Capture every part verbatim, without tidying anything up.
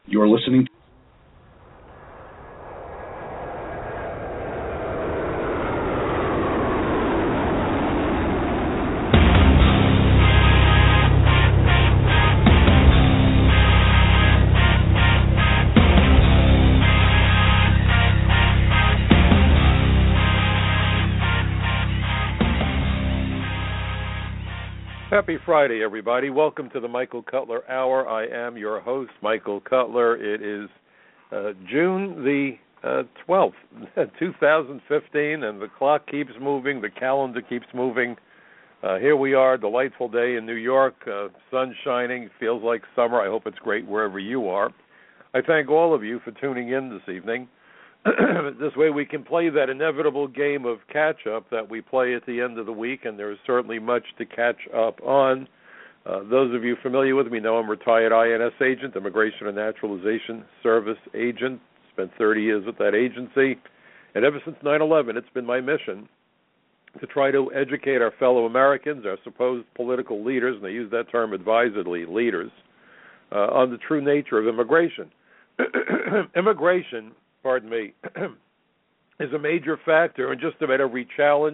You're listening to Happy Friday, everybody. Welcome to the Michael Cutler Hour. I am your host, Michael Cutler. It is uh, June the uh, twelfth, two thousand fifteen, and the clock keeps moving, the calendar keeps moving. Uh, here we are, delightful day in New York, uh, sun shining, feels like summer. I hope it's great wherever you are. I thank all of you for tuning in this evening. This way we can play that inevitable game of catch-up that we play at the end of the week, and there is certainly much to catch up on. Uh, those of you familiar with me know I'm a retired I N S agent, Immigration and Naturalization Service agent. Spent thirty years with that agency. And ever since nine eleven, it's been my mission to try to educate our fellow Americans, our supposed political leaders, and I use that term advisedly, leaders, uh, on the true nature of immigration. Immigration pardon me, is a major factor in just about every challenge,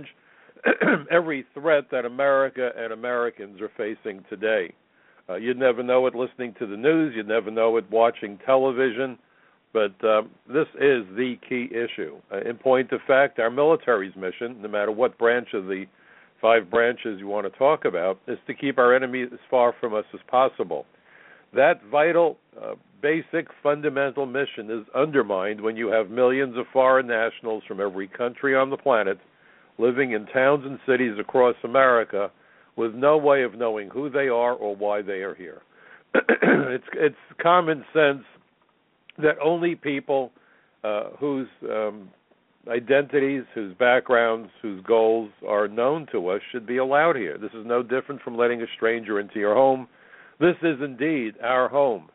every threat that America and Americans are facing today. Uh, you'd never know it listening to the news, you'd never know it watching television, but uh, this is the key issue. Uh, in point of fact, our military's mission, no matter what branch of the five branches you want to talk about, is to keep our enemy as far from us as possible. That vital, uh, basic, fundamental mission is undermined when you have millions of foreign nationals from every country on the planet living in towns and cities across America with no way of knowing who they are or why they are here. it's, it's common sense that only people uh, whose um, identities, whose backgrounds, whose goals are known to us should be allowed here. This is no different from letting a stranger into your home. This is indeed our home.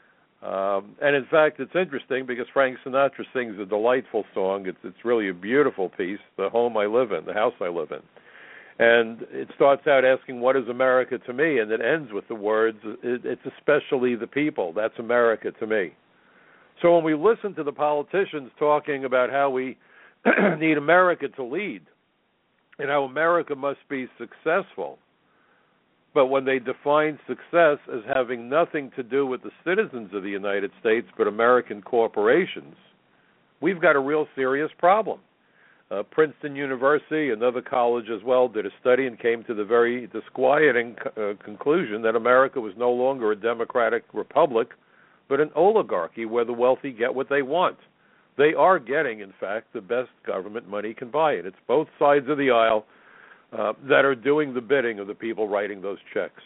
Um, and in fact, it's interesting because Frank Sinatra sings a delightful song. It's it's really a beautiful piece, The Home I Live In, the house I live in. And it starts out asking, what is America to me? And it ends with the words, it, it's especially the people. That's America to me. So when we listen to the politicians talking about how we need America to lead and how America must be successful, but when they define success as having nothing to do with the citizens of the United States but American corporations, we've got a real serious problem. Uh, Princeton University, another college as well, did a study and came to the very disquieting uh, conclusion that America was no longer a democratic republic but an oligarchy where the wealthy get what they want. They are getting, in fact, the best government money can buy. And it's both sides of the aisle Uh, that are doing the bidding of the people writing those checks.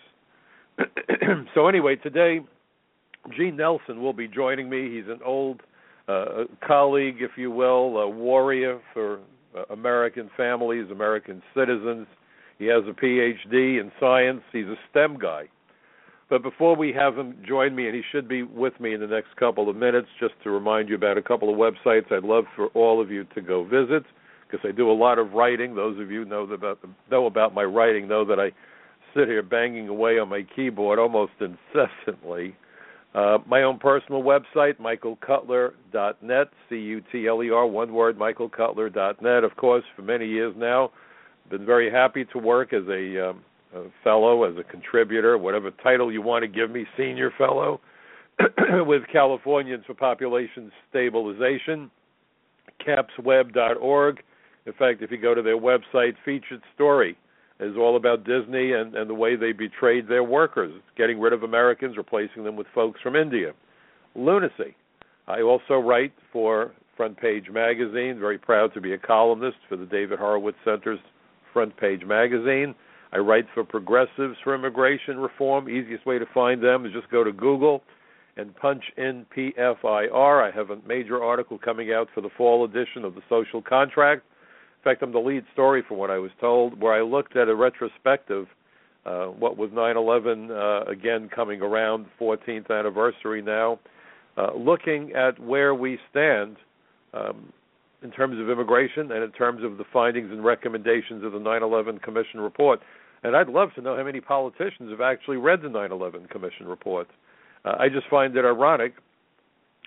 So anyway, today, Gene Nelson will be joining me. He's an old uh, colleague, if you will, a warrior for uh, American families, American citizens. He has a P H D in science. He's a STEM guy. But before we have him join me, and he should be with me in the next couple of minutes, just to remind you about a couple of websites I'd love for all of you to go visit, because I do a lot of writing. Those of you know about know about my writing know that I sit here banging away on my keyboard almost incessantly. Uh, my own personal website, michael cutler dot net, C U T L E R, one word, michael cutler dot net. Of course, for many years now, been very happy to work as a, um, a fellow, as a contributor, whatever title you want to give me, senior fellow, with Californians for Population Stabilization, caps web dot org. In fact, if you go to their website, featured story is all about Disney and, and the way they betrayed their workers, getting rid of Americans, replacing them with folks from India. Lunacy. I also write for Front Page Magazine, very proud to be a columnist for the David Horowitz Center's Front Page Magazine. I write for Progressives for Immigration Reform. Easiest way to find them is just go to Google and punch in P F I R. I have a major article coming out for the fall edition of The Social Contract. In fact, I'm the lead story for what I was told, where I looked at a retrospective, uh, what was nine eleven, uh, again coming around, fourteenth anniversary now, uh, looking at where we stand um, in terms of immigration and in terms of the findings and recommendations of the nine eleven Commission report. And I'd love to know how many politicians have actually read the nine eleven Commission report. Uh, I just find it ironic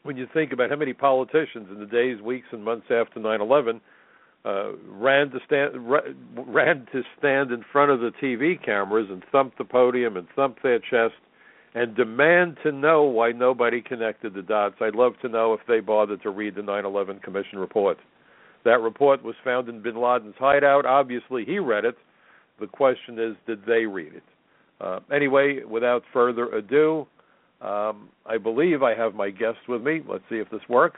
when you think about how many politicians in the days, weeks, and months after nine eleven uh, ran to stand ran to stand in front of the T V cameras and thump the podium and thump their chest and demand to know why nobody connected the dots. I'd love to know if they bothered to read the nine eleven Commission report. That report was found in bin Laden's hideout. Obviously, he read it. The question is, did they read it? Uh, anyway, without further ado, um, I believe I have my guest with me. Let's see if this works.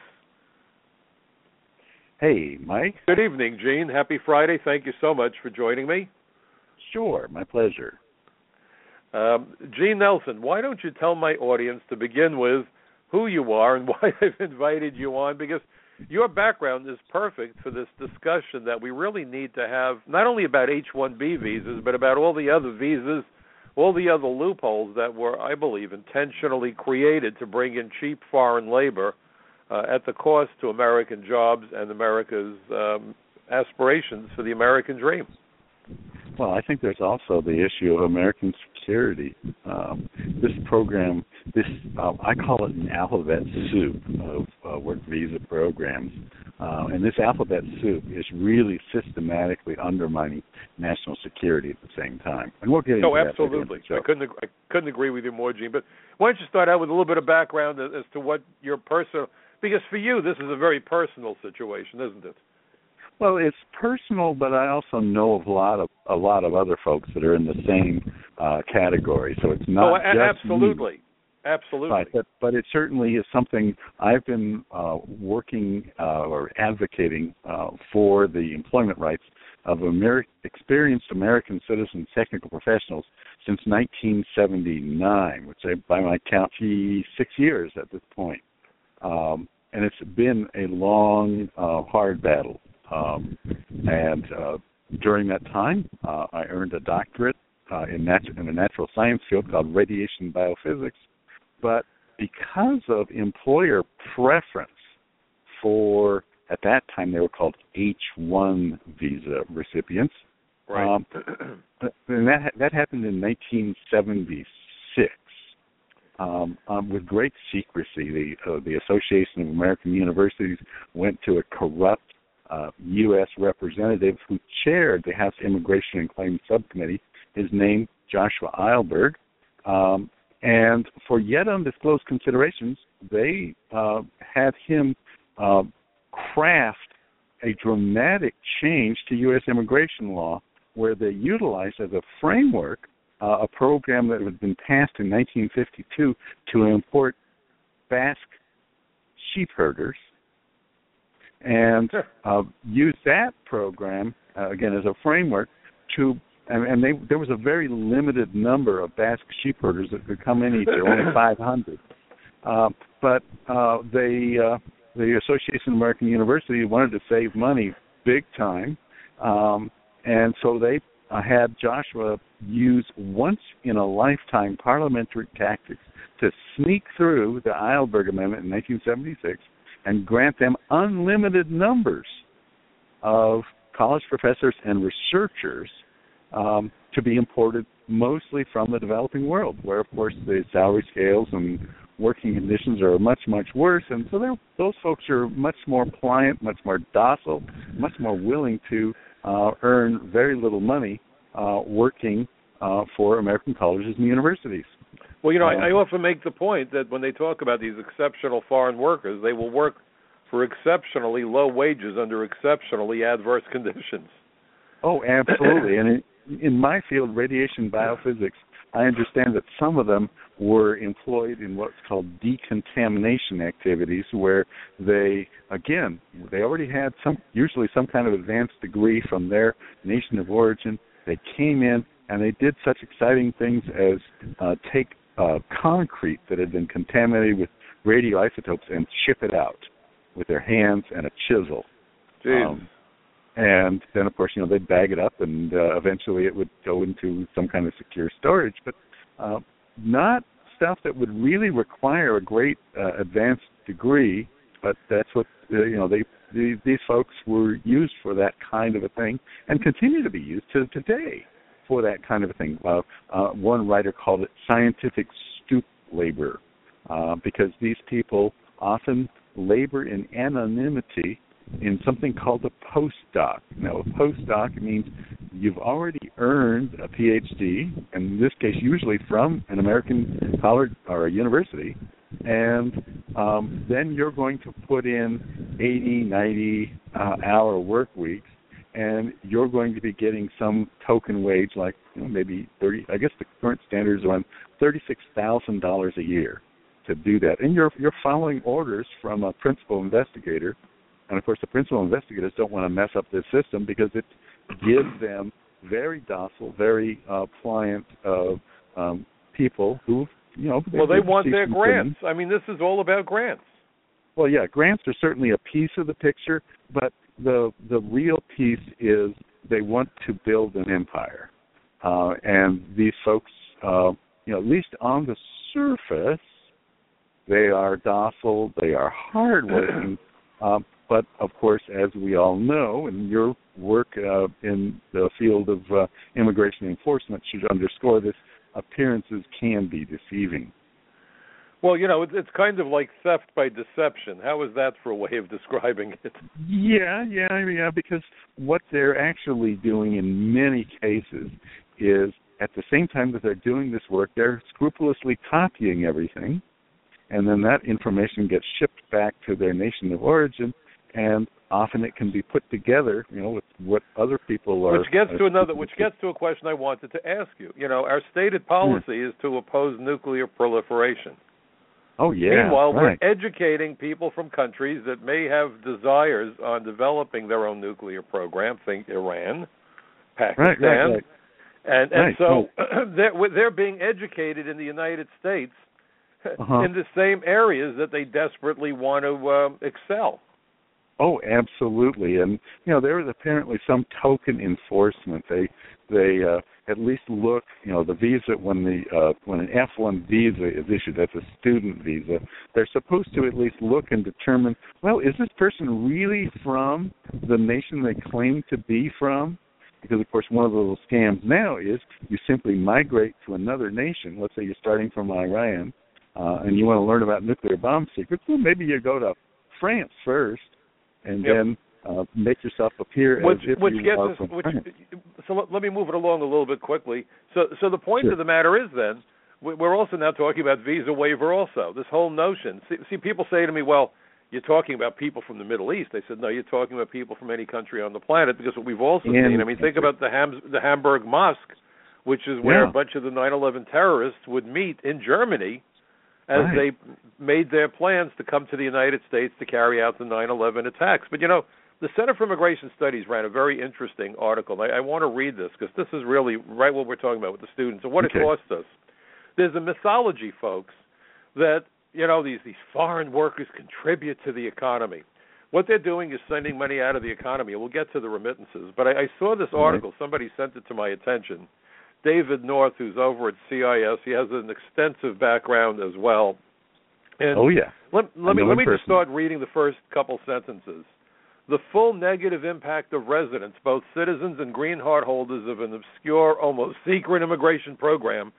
Hey, Mike. Good evening, Gene. Happy Friday. Thank you so much for joining me. Sure, my pleasure. Um, Gene Nelson, why don't you tell my audience to begin with who you are and why I've invited you on, because your background is perfect for this discussion that we really need to have, not only about H one B visas, but about all the other visas, all the other loopholes that were, I believe, intentionally created to bring in cheap foreign labor uh, at the cost to American jobs and America's um, aspirations for the American dream. Well, I think there's also the issue of American security. Um, this program, this uh, I call it an alphabet soup of uh, work visa programs, uh, and this alphabet soup is really systematically undermining national security at the same time. And we'll get into oh, that. absolutely. I couldn't ag- I couldn't agree with you more, Gene. But why don't you start out with a little bit of background as, as to what your personal, because for you this is a very personal situation, isn't it? Well, it's personal, but I also know of a lot of a lot of other folks that are in the same uh, category. So it's not oh, a- just absolutely, me. absolutely. Right, but but it certainly is something I've been uh, working uh, or advocating uh, for the employment rights of Ameri- experienced American citizen technical professionals since nineteen seventy-nine, which I, by my count, is six years at this point. Um, and it's been a long, uh, hard battle. Um, and uh, during that time, uh, I earned a doctorate uh, in, natu- in a natural science field called radiation biophysics. But because of employer preference for, at that time they were called H one visa recipients, right. um, and that that happened in nineteen seventy-six. Um, um, with great secrecy, the uh, the Association of American Universities went to a corrupt Uh, U S representative who chaired the House Immigration and Claims Subcommittee. His name, Joshua Eilberg. Um, and for yet undisclosed considerations, they uh, had him uh, craft a dramatic change to U S immigration law where they utilized as a framework uh, a program that had been passed in nineteen fifty-two to import Basque sheep herders, and uh, use that program, uh, again, as a framework to, and, and they, there was a very limited number of Basque sheep herders that could come in each year, only five hundred. Uh, but uh, they, uh, the Association of American University wanted to save money big time, um, and so they uh, had Joshua use once-in-a-lifetime parliamentary tactics to sneak through the Eilberg Amendment in nineteen seventy-six and grant them unlimited numbers of college professors and researchers um, to be imported mostly from the developing world, where, of course, the salary scales and working conditions are much, much worse. And so those folks are much more pliant, much more docile, much more willing to uh, earn very little money uh, working uh, for American colleges and universities. Well, you know, I, I often make the point that when they talk about these exceptional foreign workers, they will work for exceptionally low wages under exceptionally adverse conditions. Oh, absolutely. And in, in my field, radiation biophysics, I understand that some of them were employed in what's called decontamination activities, where they, again, they already had some, usually some kind of advanced degree from their nation of origin. They came in and they did such exciting things as uh, take uh, concrete that had been contaminated with radioisotopes and chip it out with their hands and a chisel. Um, and then, of course, you know, they'd bag it up and uh, eventually it would go into some kind of secure storage, but uh, not stuff that would really require a great uh, advanced degree, but that's what, uh, you know, they, they these folks were used for that kind of a thing and continue to be used to today for that kind of a thing. Uh, uh, one writer called it scientific stoop labor uh, because these people often labor in anonymity in something called a postdoc. Now, a postdoc means you've already earned a P H D, and in this case, usually from an American college or a university, and um, then you're going to put in eighty, ninety uh, hour work weeks, and you're going to be getting some token wage, like you know, maybe thirty. I guess the current standard is around thirty-six thousand dollars a year to do that, and you're you're following orders from a principal investigator. And, of course, the principal investigators don't want to mess up this system because it gives them very docile, very uh, pliant uh, um, people who, you know... Well, they want their grants. I mean, this is all about grants. Well, yeah, grants are certainly a piece of the picture, but the the real piece is they want to build an empire. Uh, and these folks, uh, you know, at least on the surface, they are docile, they are hardworking, um, but, of course, as we all know, and your work uh, in the field of uh, immigration enforcement should underscore this, appearances can be deceiving. Well, you know, it's kind of like theft by deception. How is that for a way of describing it? Yeah, yeah, yeah, because what they're actually doing in many cases is at the same time that they're doing this work, they're scrupulously copying everything, and then that information gets shipped back to their nation of origin, and often it can be put together, you know, with what other people are. Which gets to another, which gets to a question I wanted to ask you. You know, our stated policy yeah. is to oppose nuclear proliferation. Oh yeah. Meanwhile, right. we're educating people from countries that may have desires on developing their own nuclear program. Think Iran, Pakistan, right, right, right. and and right, so right. they're they're being educated in the United States uh-huh. in the same areas that they desperately want to um, excel. Oh, absolutely, and you know there is apparently some token enforcement. They they uh, at least look, you know, the visa when the uh, when an F one visa is issued, that's a student visa. They're supposed to at least look and determine, well, is this person really from the nation they claim to be from? Because of course, one of the little scams now is you simply migrate to another nation. Let's say you're starting from Iran, uh, and you want to learn about nuclear bomb secrets. Well, maybe you go to France first. And yep. then uh, make yourself appear which, as if which you gets are us, from which, France. So let, let me move it along a little bit quickly. So, so the point sure. of the matter is then, we're also now talking about visa waiver also, this whole notion. See, see, people say to me, well, you're talking about people from the Middle East. I said, no, you're talking about people from any country on the planet, because what we've also and seen, I mean, think about the, Ham, the Hamburg Mosque, which is where yeah. a bunch of the nine eleven terrorists would meet in Germany as right. they made their plans to come to the United States to carry out the nine eleven attacks. But, you know, the Center for Immigration Studies ran a very interesting article. I, I want to read this because this is really right what we're talking about with the students and what okay. it costs us. There's a mythology, folks, that, you know, these, these foreign workers contribute to the economy. What they're doing is sending money out of the economy. We'll get to the remittances. But I, I saw this article. Right. Somebody sent it to my attention. David North, who's over at C I S, he has an extensive background as well. And oh, yeah. Let, let me, let me person. just start reading the first couple sentences. The full negative impact of residents, both citizens and green card holders of an obscure, almost secret immigration program,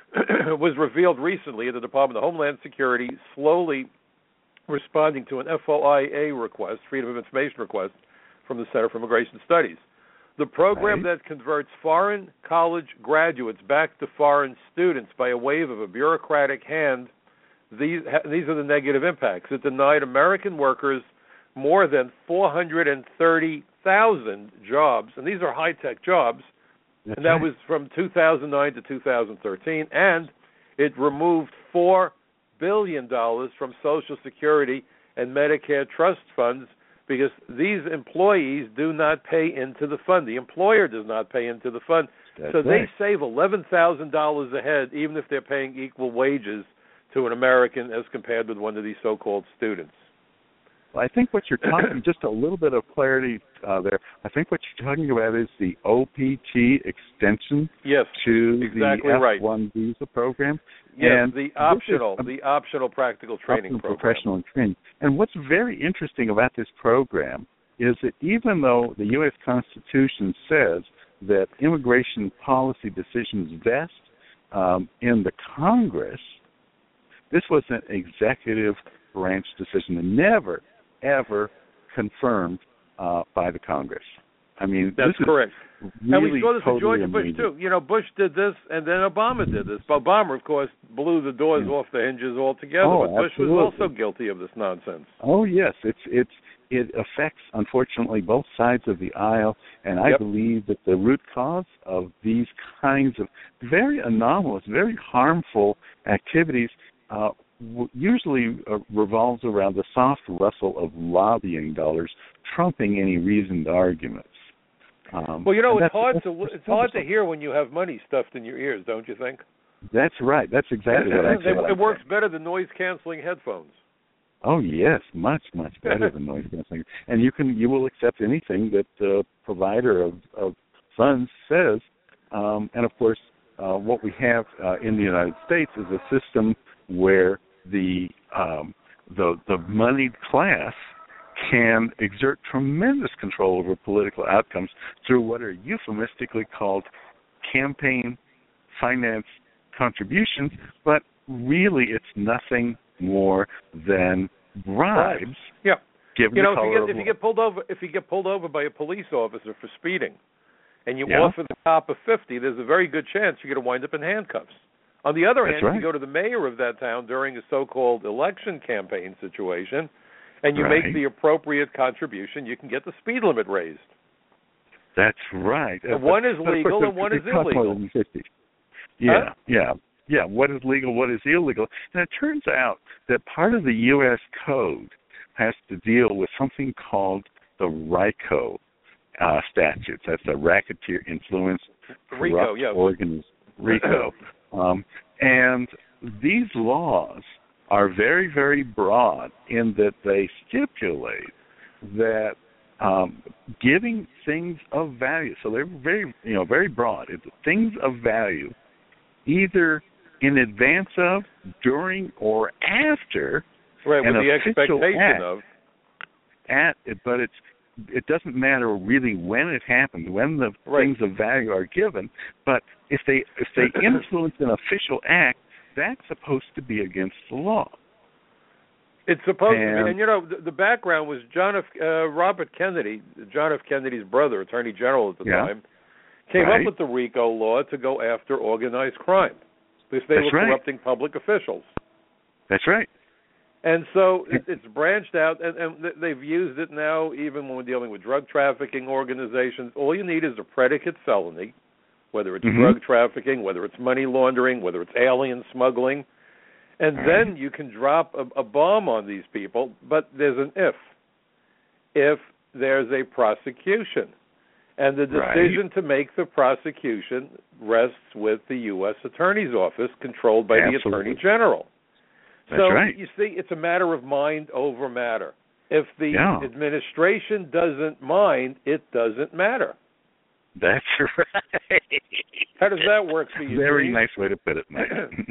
was revealed recently at the Department of Homeland Security, slowly responding to an F O I A request, Freedom of Information request, from the Center for Immigration Studies. The program right. that converts foreign college graduates back to foreign students by a wave of a bureaucratic hand, these, these are the negative impacts. It denied American workers more than four hundred thirty thousand jobs, and these are high-tech jobs, That's and that right. was from two thousand nine to two thousand thirteen, and it removed four billion dollars from Social Security and Medicare trust funds because these employees do not pay into the fund. The employer does not pay into the fund. That's so right. they save eleven thousand dollars a head, even if they're paying equal wages to an American as compared with one of these so-called students. Well, I think what you're talking, just a little bit of clarity uh, there, I think what you're talking about is the O P T extension yes, to exactly the right. F one visa program. Yes, and the optional, is, the optional practical training optional program. Professional training. And what's very interesting about this program is that even though the U S Constitution says that immigration policy decisions vest um, in the Congress, this was an executive branch decision and never, ever confirmed uh, by the Congress. I mean, that's this correct. Is really and we saw this totally with George amazing. Bush, too. You know, Bush did this, and then Obama did this. Obama, of course, blew the doors Yeah. off the hinges altogether, Oh, but Bush absolutely. was also guilty of this nonsense. Oh, yes. It's it's It affects, unfortunately, both sides of the aisle, and I yep. believe that the root cause of these kinds of very anomalous, very harmful activities uh, w- usually uh, revolves around the soft rustle of lobbying dollars trumping any reasoned arguments. Um, well, you know, it's that's, hard that's, to that's it's hard to hear when you have money stuffed in your ears, don't you think? That's right. That's exactly what I said. It works better than noise-canceling headphones. Oh yes, much much better than noise canceling. And you can you will accept anything that the provider of, of funds says. Um, and of course, uh, what we have uh, in the United States is a system where the um, the the moneyed class can exert tremendous control over political outcomes through what are euphemistically called campaign finance contributions, but really it's nothing more than bribes. Right. Yeah. Given you know, the if you color get if you get pulled over if you get pulled over by a police officer for speeding, and you yeah. offer the cop a fifty, there's a very good chance you're going to wind up in handcuffs. On the other That's hand, right. if you go to the mayor of that town during a so-called election campaign situation, and you right. make the appropriate contribution, you can get the speed limit raised. That's right. And uh, one but, is but legal course, and one it, is it costs illegal. More than fifty. Yeah, huh? yeah, yeah. What is legal? What is illegal? And it turns out that part of the U S code has to deal with something called the RICO uh, statutes. That's the Racketeer Influence RICO, Corrupt yeah. Organism. RICO. um, and these laws are very, very broad in that they stipulate that um, giving things of value, so they're very, you know, very broad. It's things of value, either in advance of, during, or after Right, an with the official expectation act of. At it, but it's it doesn't matter really when it happened, when the right. things of value are given. But if they if they influence an official act, that's supposed to be against the law. It's supposed and, to be, and you know, the, the background was John F. Uh, Robert Kennedy, John F. Kennedy's brother, Attorney General at the yeah, time, came right. up with the RICO law to go after organized crime because they That's were right. corrupting public officials. That's right. And so it, it's branched out, and, and they've used it now even when we're dealing with drug trafficking organizations. All you need is a predicate felony, whether it's mm-hmm. drug trafficking, whether it's money laundering, whether it's alien smuggling. And All then right. you can drop a, a bomb on these people, but there's an if. If there's a prosecution. And the decision right. to make the prosecution rests with the U S Attorney's Office, controlled by Absolutely. the Attorney General. That's so, right. you see, it's a matter of mind over matter. If the yeah. administration doesn't mind, it doesn't matter. That's right. How does that work for you? Very Steve? nice way to put it, Mike.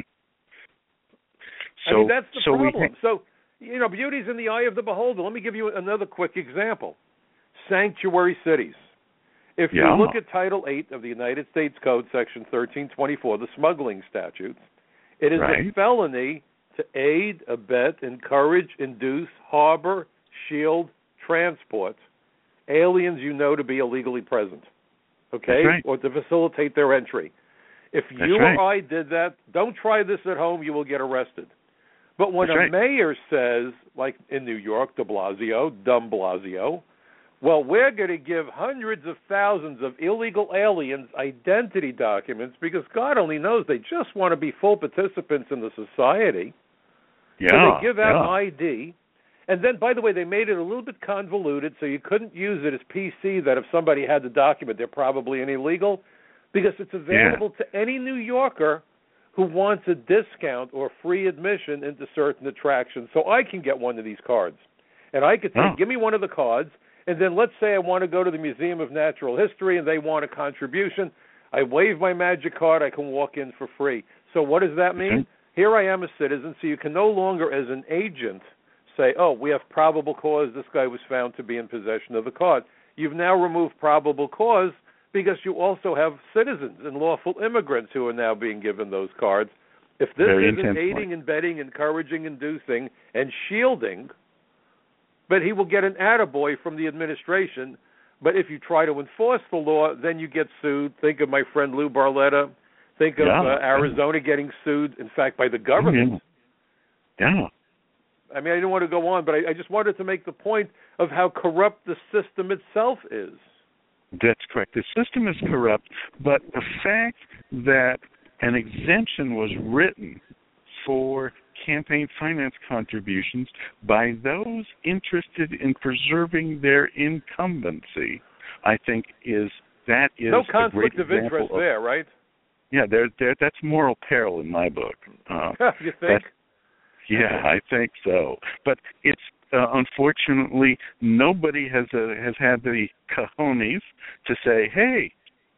I mean, that's the so problem. We ha- so, you know, beauty's in the eye of the beholder. Let me give you another quick example. Sanctuary cities. If yeah. you look at Title eight of the United States Code, Section thirteen twenty-four, the smuggling statutes, it is right. a felony to aid, abet, encourage, induce, harbor, shield, transport aliens you know to be illegally present, okay, right. or to facilitate their entry. If That's you right. or I did that, don't try this at home, you will get arrested. But when That's a right. mayor says, like in New York, de Blasio, dumb Blasio, well, we're going to give hundreds of thousands of illegal aliens identity documents because God only knows they just want to be full participants in the society. Yeah, so they give out yeah. I D. And then, by the way, they made it a little bit convoluted so you couldn't use it as P C that if somebody had the document, they're probably an illegal, because it's available yeah. to any New Yorker who wants a discount or free admission into certain attractions. So I can get one of these cards. And I could say, oh. give me one of the cards, and then let's say I want to go to the Museum of Natural History and they want a contribution. I wave my magic card, I can walk in for free. So what does that mean? Okay. Here I am a citizen, so you can no longer, as an agent, say, oh, we have probable cause, this guy was found to be in possession of the card. You've now removed probable cause because you also have citizens and lawful immigrants who are now being given those cards. If this Very isn't intense aiding point. and abetting, encouraging, inducing, and shielding, but he will get an attaboy from the administration. But if you try to enforce the law, then you get sued. Think of my friend Lou Barletta. Think of Yeah, uh, Arizona yeah. getting sued, in fact, by the government. Yeah. yeah. I mean, I didn't want to go on, but I, I just wanted to make the point of how corrupt the system itself is. That's correct. The system is corrupt, but the fact that an exemption was written for campaign finance contributions by those interested in preserving their incumbency, I think is that is no a conflict great of interest of, there, right? Yeah, there, there. That's moral peril in my book. Uh, you think? Yeah, I think so. But it's uh, unfortunately nobody has uh, has had the cojones to say, "Hey,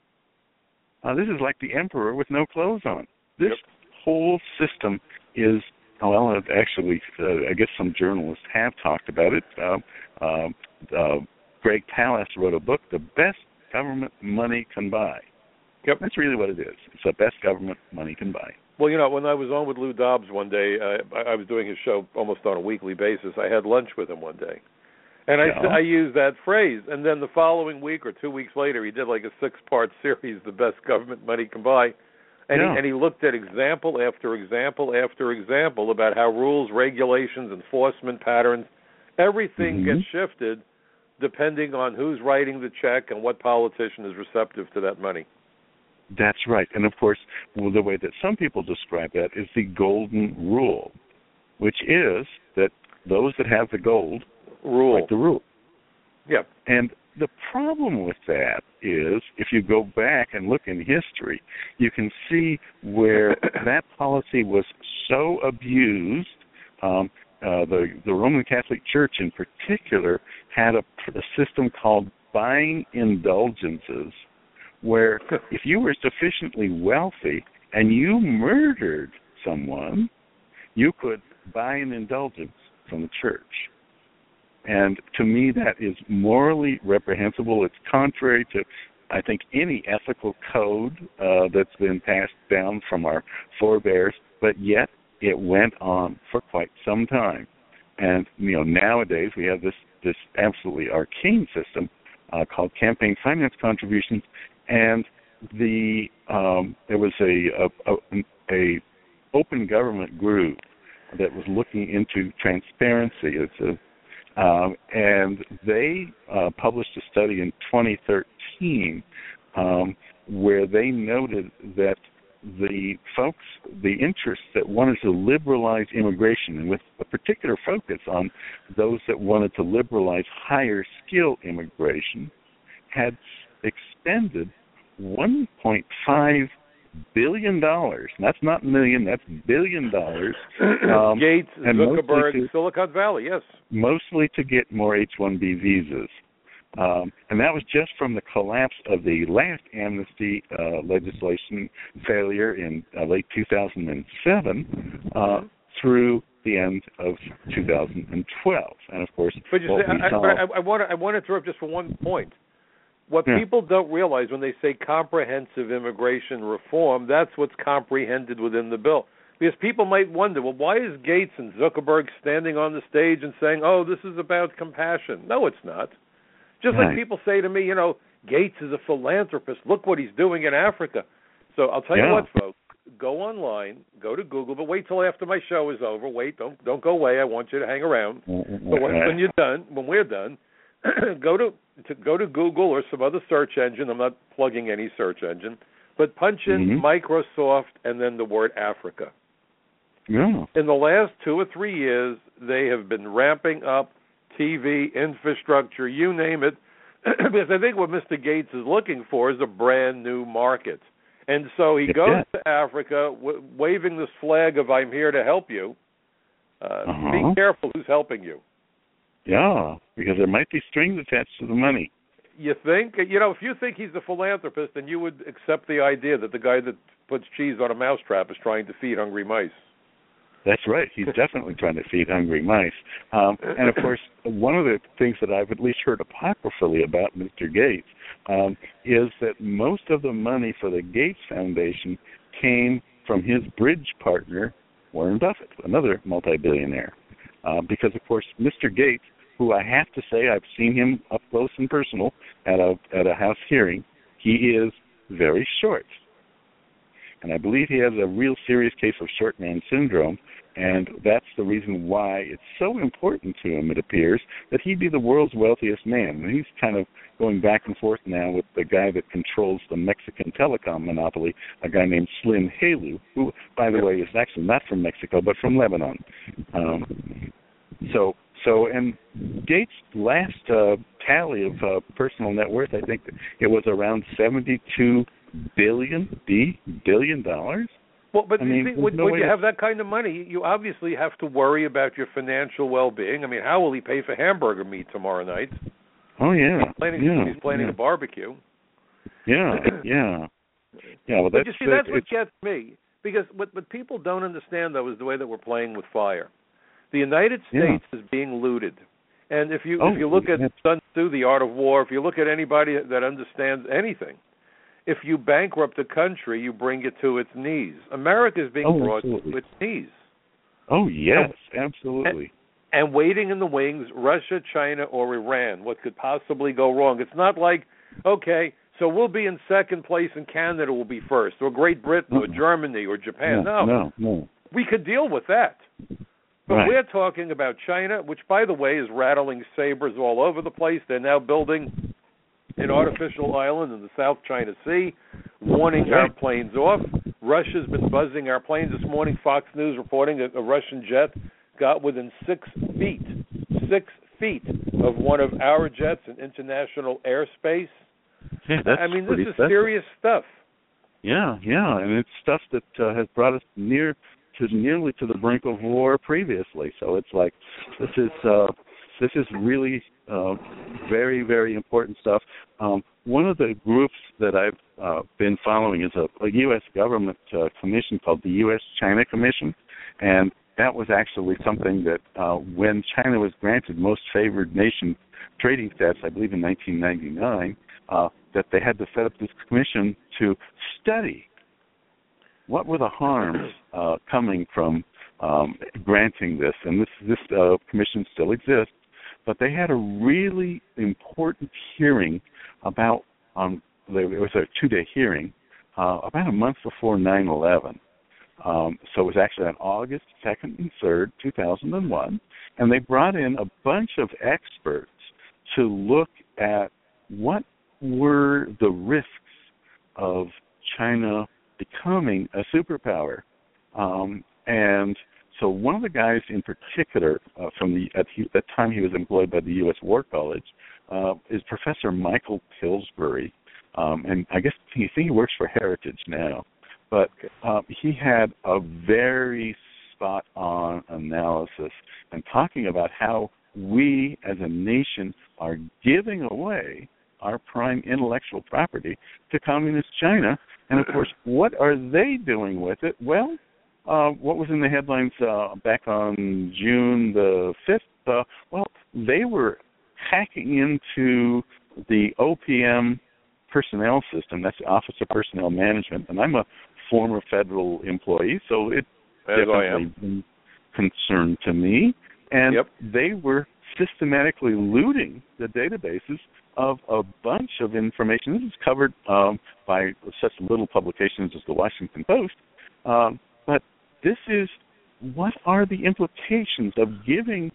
uh, this is like the emperor with no clothes on." This Yep. whole system is well. Actually, uh, I guess some journalists have talked about it. Uh, uh, uh, Greg Palast wrote a book, "The Best Government Money Can Buy." Yep. That's really what it is. It's the best government money can buy. Well, you know, when I was on with Lou Dobbs one day, uh, I, I was doing his show almost on a weekly basis. I had lunch with him one day, and I, Yeah. I used that phrase. And then the following week or two weeks later, he did like a six-part series, "The Best Government Money Can Buy," and, Yeah. he, and he looked at example after example after example about how rules, regulations, enforcement patterns, everything Mm-hmm. gets shifted depending on who's writing the check and what politician is receptive to that money. That's right. And, of course, well, the way that some people describe that is the golden rule, which is that those that have the gold Rule. write the rule. Yep. And the problem with that is if you go back and look in history, you can see where that policy was so abused. Um, uh, the, the Roman Catholic Church in particular had a, a system called buying indulgences, where if you were sufficiently wealthy and you murdered someone, you could buy an indulgence from the church. And to me, that is morally reprehensible. It's contrary to, I think, any ethical code uh, that's been passed down from our forebears, but yet it went on for quite some time. And, you know, nowadays we have this, this absolutely arcane system uh, called campaign finance contributions. And the um, there was a, a, a, a open government group that was looking into transparency. It's a, um, and they uh, published a study in twenty thirteen um, where they noted that the folks, the interests that wanted to liberalize immigration, and with a particular focus on those that wanted to liberalize higher skill immigration, had expended one point five billion dollars. That's not million, that's billion dollars. Um, Gates, and Zuckerberg, to, Silicon Valley, yes. Mostly to get more H one B visas. Um, and that was just from the collapse of the last amnesty uh, legislation failure in uh, late two thousand seven uh, through the end of two thousand twelve. And, of course, but you what say, we I, saw... but I, I, want to, I want to interrupt just for one point. What Yeah. people don't realize when they say comprehensive immigration reform, that's what's comprehended within the bill. Because people might wonder, well, why is Gates and Zuckerberg standing on the stage and saying, oh, this is about compassion? No, it's not. Just Right. like people say to me, you know, Gates is a philanthropist. Look what he's doing in Africa. So I'll tell Yeah. you what, folks. Go online, go to Google, but wait till after my show is over. Wait, don't don't go away. I want you to hang around. But when, when you're done, when we're done, go to, to go to Google or some other search engine. I'm not plugging any search engine, but punch in Mm-hmm. Microsoft and then the word Africa. Yeah. In the last two or three years, they have been ramping up T V, infrastructure, you name it, because I think what Mister Gates is looking for is a brand new market. And so he goes Yeah. to Africa w- waving this flag of I'm here to help you. Uh, Uh-huh. Be careful who's helping you. Yeah, because there might be strings attached to the money. You think? You know, if you think he's a philanthropist, then you would accept the idea that the guy that puts cheese on a mousetrap is trying to feed hungry mice. That's right. He's definitely trying to feed hungry mice. Um, and, of course, one of the things that I've at least heard apocryphally about Mister Gates um, is that most of the money for the Gates Foundation came from his bridge partner, Warren Buffett, another multi-billionaire. Uh, because, of course, Mister Gates, who I have to say I've seen him up close and personal at a at a House hearing, he is very short. And I believe he has a real serious case of short man syndrome, and that's the reason why it's so important to him, it appears, that he be the world's wealthiest man. And he's kind of going back and forth now with the guy that controls the Mexican telecom monopoly, a guy named Slim Halu, who, by the way, is actually not from Mexico, but from Lebanon. Um, so, so, and Gates' last uh, tally of uh, personal net worth, I think it was around seventy-two billion, B, billion dollars. Well, but I you mean, see, when, no when you to... have that kind of money, you obviously have to worry about your financial well-being. I mean, how will he pay for hamburger meat tomorrow night? Oh, yeah. He's planning, yeah, he's planning yeah. a barbecue. Yeah, yeah. Yeah, well, but that's, you see, that's uh, what gets me. Because what, what people don't understand, though, is the way that we're playing with fire. The United States yeah. is being looted. And if you oh, if you look at yeah. Sun Tzu, The Art of War, if you look at anybody that understands anything, if you bankrupt a country, you bring it to its knees. America is being oh, brought absolutely. to its knees. Oh, yes, and, absolutely. And, and waiting in the wings, Russia, China, or Iran, what could possibly go wrong? It's not like, okay, so we'll be in second place and Canada will be first, or Great Britain, uh-uh. or Germany, or Japan. No, No, no, no. We could deal with that. But right. we're talking about China, which, by the way, is rattling sabers all over the place. They're now building an artificial island in the South China Sea, warning right. our planes off. Russia's been buzzing our planes. This morning, Fox News reporting a, a Russian jet got within six feet, six feet of one of our jets in international airspace. Yeah, that's I mean, this pretty is special. serious stuff. Yeah, yeah, and it's stuff that uh, has brought us near to nearly to the brink of war previously. So it's like this is uh, this is really uh, very, very important stuff. Um, one of the groups that I've uh, been following is a, a U S government uh, commission called the U S China Commission, and that was actually something that uh, when China was granted most favored nation trading status, I believe in nineteen ninety-nine, uh, that they had to set up this commission to study what were the harms uh, coming from um, granting this. And this, this uh, commission still exists, but they had a really important hearing about, um, it was a two-day hearing, uh, about a month before nine eleven. Um, so it was actually on August second and third, two thousand one, and they brought in a bunch of experts to look at what were the risks of China becoming a superpower. Um, and so one of the guys in particular, uh, from the at he, that time he was employed by the U S War College, uh, is Professor Michael Pillsbury. Um, and I guess he, I think he works for Heritage now. But uh, he had a very spot-on analysis and talking about how we as a nation are giving away our prime intellectual property to communist China. And, of course, what are they doing with it? Well, uh, what was in the headlines uh, back on June the fifth? Uh, well, they were hacking into the O P M personnel system. That's the Office of Personnel Management. And I'm a former federal employee, so it As definitely been concern to me. And yep. they were systematically looting the databases of a bunch of information. This is covered um, by such little publications as the Washington Post. Um, but this is, what are the implications of giving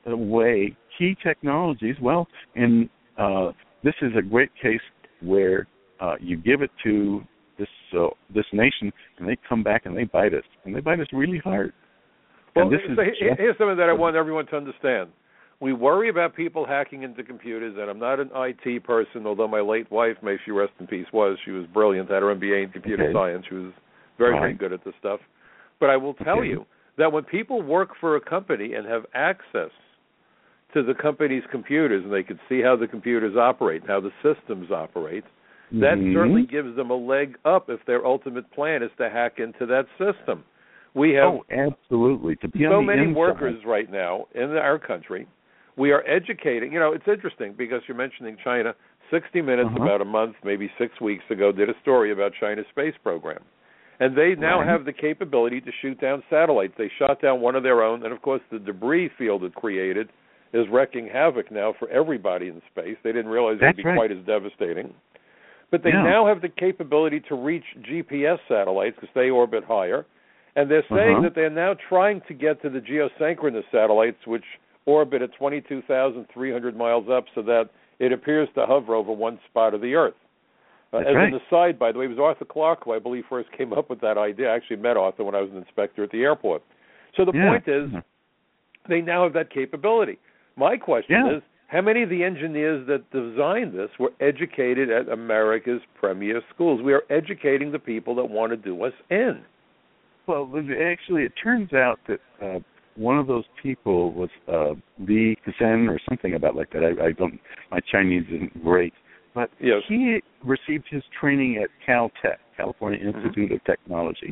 away key technologies? Well, and uh, this is a great case where uh, you give it to this uh, this nation, and they come back and they bite us, and they bite us really hard. Well, this so is here's something that I want everyone to understand. We worry about people hacking into computers, and I'm not an I T person, although my late wife, may she rest in peace, was. She was brilliant, had her M B A in computer okay. science. She was very, right. very good at this stuff. But I will tell okay. you that when people work for a company and have access to the company's computers, and they can see how the computers operate and how the systems operate, mm-hmm. that certainly gives them a leg up if their ultimate plan is to hack into that system. We have oh, absolutely. To be so on the many inside. workers right now in our country. We are educating. You know, it's interesting because you're mentioning China. sixty minutes, uh-huh. about a month, maybe six weeks ago, did a story about China's space program. And they now right. have the capability to shoot down satellites. They shot down one of their own, and of course the debris field it created is wrecking havoc now for everybody in space. They didn't realize it would be right. quite as devastating. But they yeah. now have the capability to reach G P S satellites because they orbit higher. And they're saying uh-huh. that they're now trying to get to the geosynchronous satellites, which orbit at twenty-two thousand three hundred miles up, so that it appears to hover over one spot of the Earth. Uh, as right. an aside, by the way, it was Arthur Clarke who I believe first came up with that idea. I actually met Arthur when I was an inspector at the airport. So the yeah. point is, yeah. they now have that capability. My question yeah. is, how many of the engineers that designed this were educated at America's premier schools? We are educating the people that want to do us in. Well, actually, it turns out that uh, one of those people was uh, Li Kazan or something about like that. I, I don't. My Chinese isn't great, but yes. he received his training at Caltech, California Institute mm-hmm. of Technology,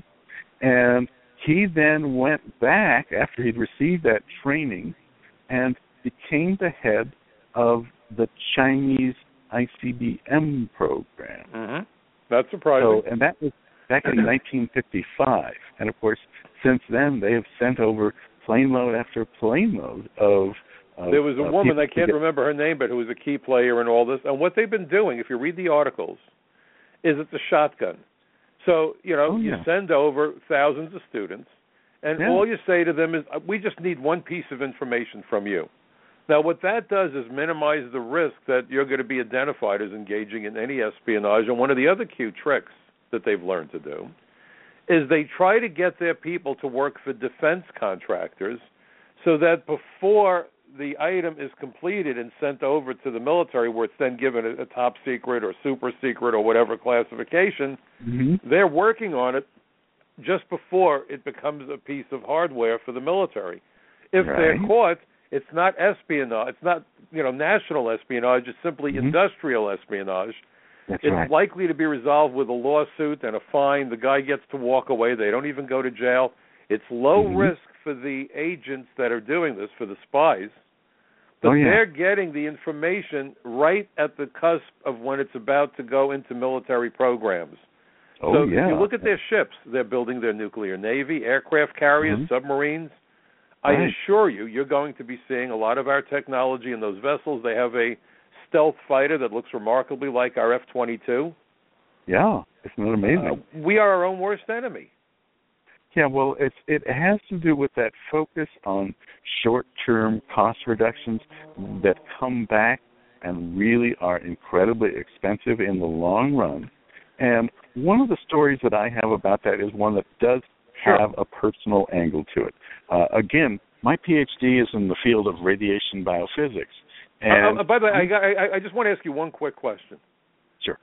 and he then went back after he'd received that training and became the head of the Chinese I C B M program. Mm-hmm. That's surprising. So, and that was back in nineteen fifty-five. And, of course, since then, they have sent over plane load after plane load of... of there was a uh, woman, I can't get... remember her name, but who was a key player in all this. And what they've been doing, if you read the articles, is it's a shotgun. So, you know, oh, you yeah. send over thousands of students, and yeah. all you say to them is, we just need one piece of information from you. Now, what that does is minimize the risk that you're going to be identified as engaging in any espionage. And one of the other cute tricks that they've learned to do is they try to get their people to work for defense contractors so that before the item is completed and sent over to the military, where it's then given a, a top secret or super secret or whatever classification, mm-hmm. they're working on it just before it becomes a piece of hardware for the military. If right. they're caught, it's not espionage. It's not, you know, national espionage. It's simply mm-hmm. industrial espionage. That's it's right. likely to be resolved with a lawsuit and a fine. The guy gets to walk away. They don't even go to jail. It's low mm-hmm. risk for the agents that are doing this, for the spies, but oh, yeah. they're getting the information right at the cusp of when it's about to go into military programs. Oh, so yeah. if you look at their ships, they're building their nuclear navy, aircraft carriers, mm-hmm. submarines. I right. assure you, you're going to be seeing a lot of our technology in those vessels. They have a stealth fighter that looks remarkably like our F twenty-two. Yeah, isn't that amazing? Uh, we are our own worst enemy. Yeah, well, it's it has to do with that focus on short-term cost reductions that come back and really are incredibly expensive in the long run. And one of the stories that I have about that is one that does sure. have a personal angle to it. Uh, again, my PhD is in the field of radiation biophysics. And uh, uh, by the way, I, I, I just want to ask you one quick question. Sure.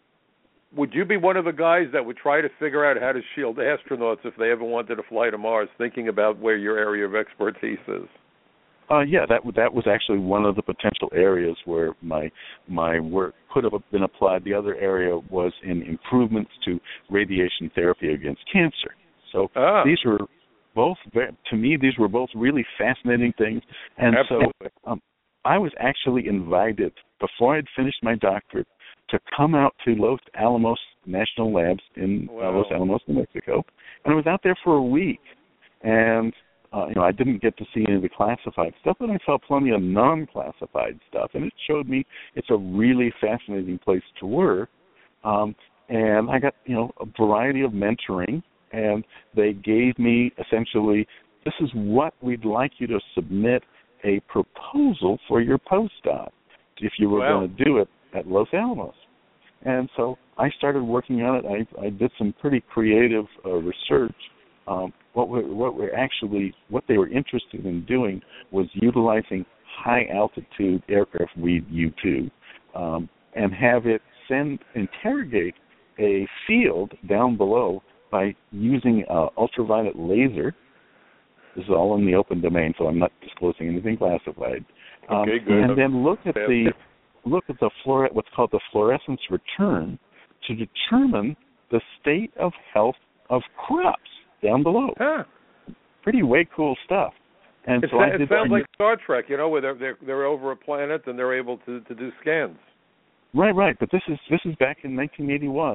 Would you be one of the guys that would try to figure out how to shield astronauts if they ever wanted to fly to Mars, thinking about where your area of expertise is? Uh, yeah, that that was actually one of the potential areas where my my work could have been applied. The other area was in improvements to radiation therapy against cancer. So ah. these were both, to me, these were both really fascinating things. And Absolutely. so um, I was actually invited, before I'd finished my doctorate, to come out to Los Alamos National Labs in wow. uh, Los Alamos, New Mexico. And I was out there for a week. And Uh, you know, I didn't get to see any of the classified stuff, but I saw plenty of non-classified stuff, and it showed me it's a really fascinating place to work. Um, and I got, you know, a variety of mentoring, and they gave me essentially, this is what we'd like you to submit a proposal for your postdoc if you were wow. going to do it at Los Alamos. And so I started working on it. I, I did some pretty creative uh, research. Um, what we're, what we're actually, what they were interested in doing was utilizing high-altitude aircraft, we U two, um, and have it send, interrogate a field down below by using uh, ultraviolet laser. This is all in the open domain, so I'm not disclosing anything classified. Um, okay, good. And then look at the look at the fluor- what's called the fluorescence return to determine the state of health of crops down below. Huh. Pretty way cool stuff. And it so sa- I did it sounds that. like Star Trek, you know, where they're, they're they're over a planet and they're able to, to do scans. Right, right. But this is this is back in nineteen eighty-one,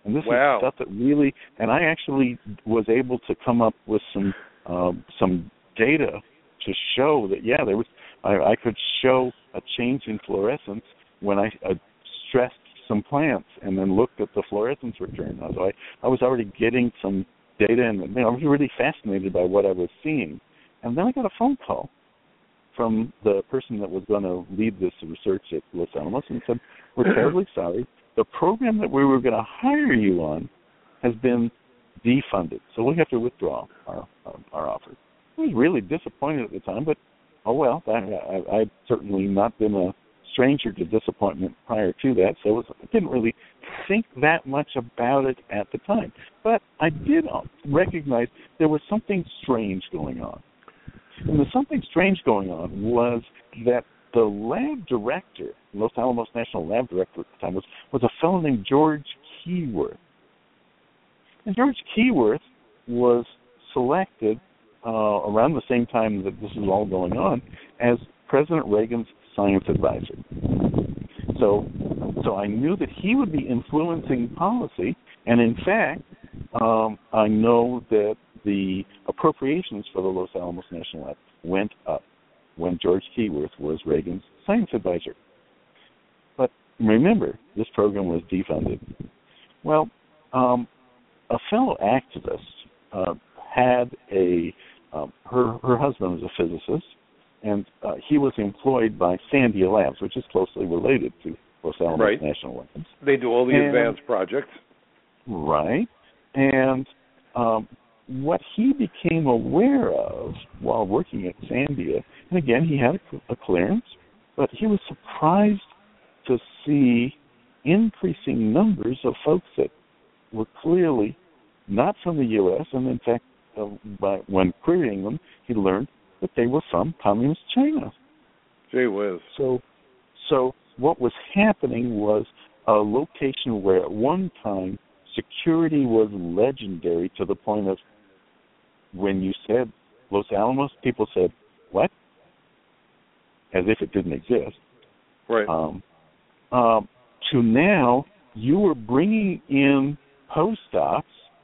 And this wow. is stuff that really, and I actually was able to come up with some um, some data to show that, yeah, there was, I, I could show a change in fluorescence when I uh, stressed some plants and then looked at the fluorescence return. So I, I was already getting some data, and you know, I was really fascinated by what I was seeing. And then I got a phone call from the person that was going to lead this research at Los Alamos and said, we're terribly sorry. The program that we were going to hire you on has been defunded, so we have to withdraw our our, our offer. I was really disappointed at the time, but oh well, I, I, I'd certainly not been a stranger to disappointment prior to that, so it was, I didn't really think that much about it at the time. But I did recognize there was something strange going on. And the something strange going on was that the lab director, Los Alamos National Lab Director at the time, was, was a fellow named George Keyworth. And George Keyworth was selected uh, around the same time that this is all going on as President Reagan's science advisor. So, so I knew that he would be influencing policy, and in fact, um, I know that the appropriations for the Los Alamos National Lab went up when George Keyworth was Reagan's science advisor. But remember, this program was defunded. Well, um, a fellow activist uh, had a, um, her, her husband was a physicist, and uh, he was employed by Sandia Labs, which is closely related to Los Alamos right. National Labs. They do all the and, advanced projects. Right. And um, what he became aware of while working at Sandia, and again, he had a, a clearance, but he was surprised to see increasing numbers of folks that were clearly not from the U S, and in fact, uh, by, when querying them, he learned that they were from communist China. Gee whiz. So, so what was happening was a location where at one time security was legendary to the point of when you said Los Alamos, people said, what? As if it didn't exist. Right. Um, um, to now, you were bringing in postdocs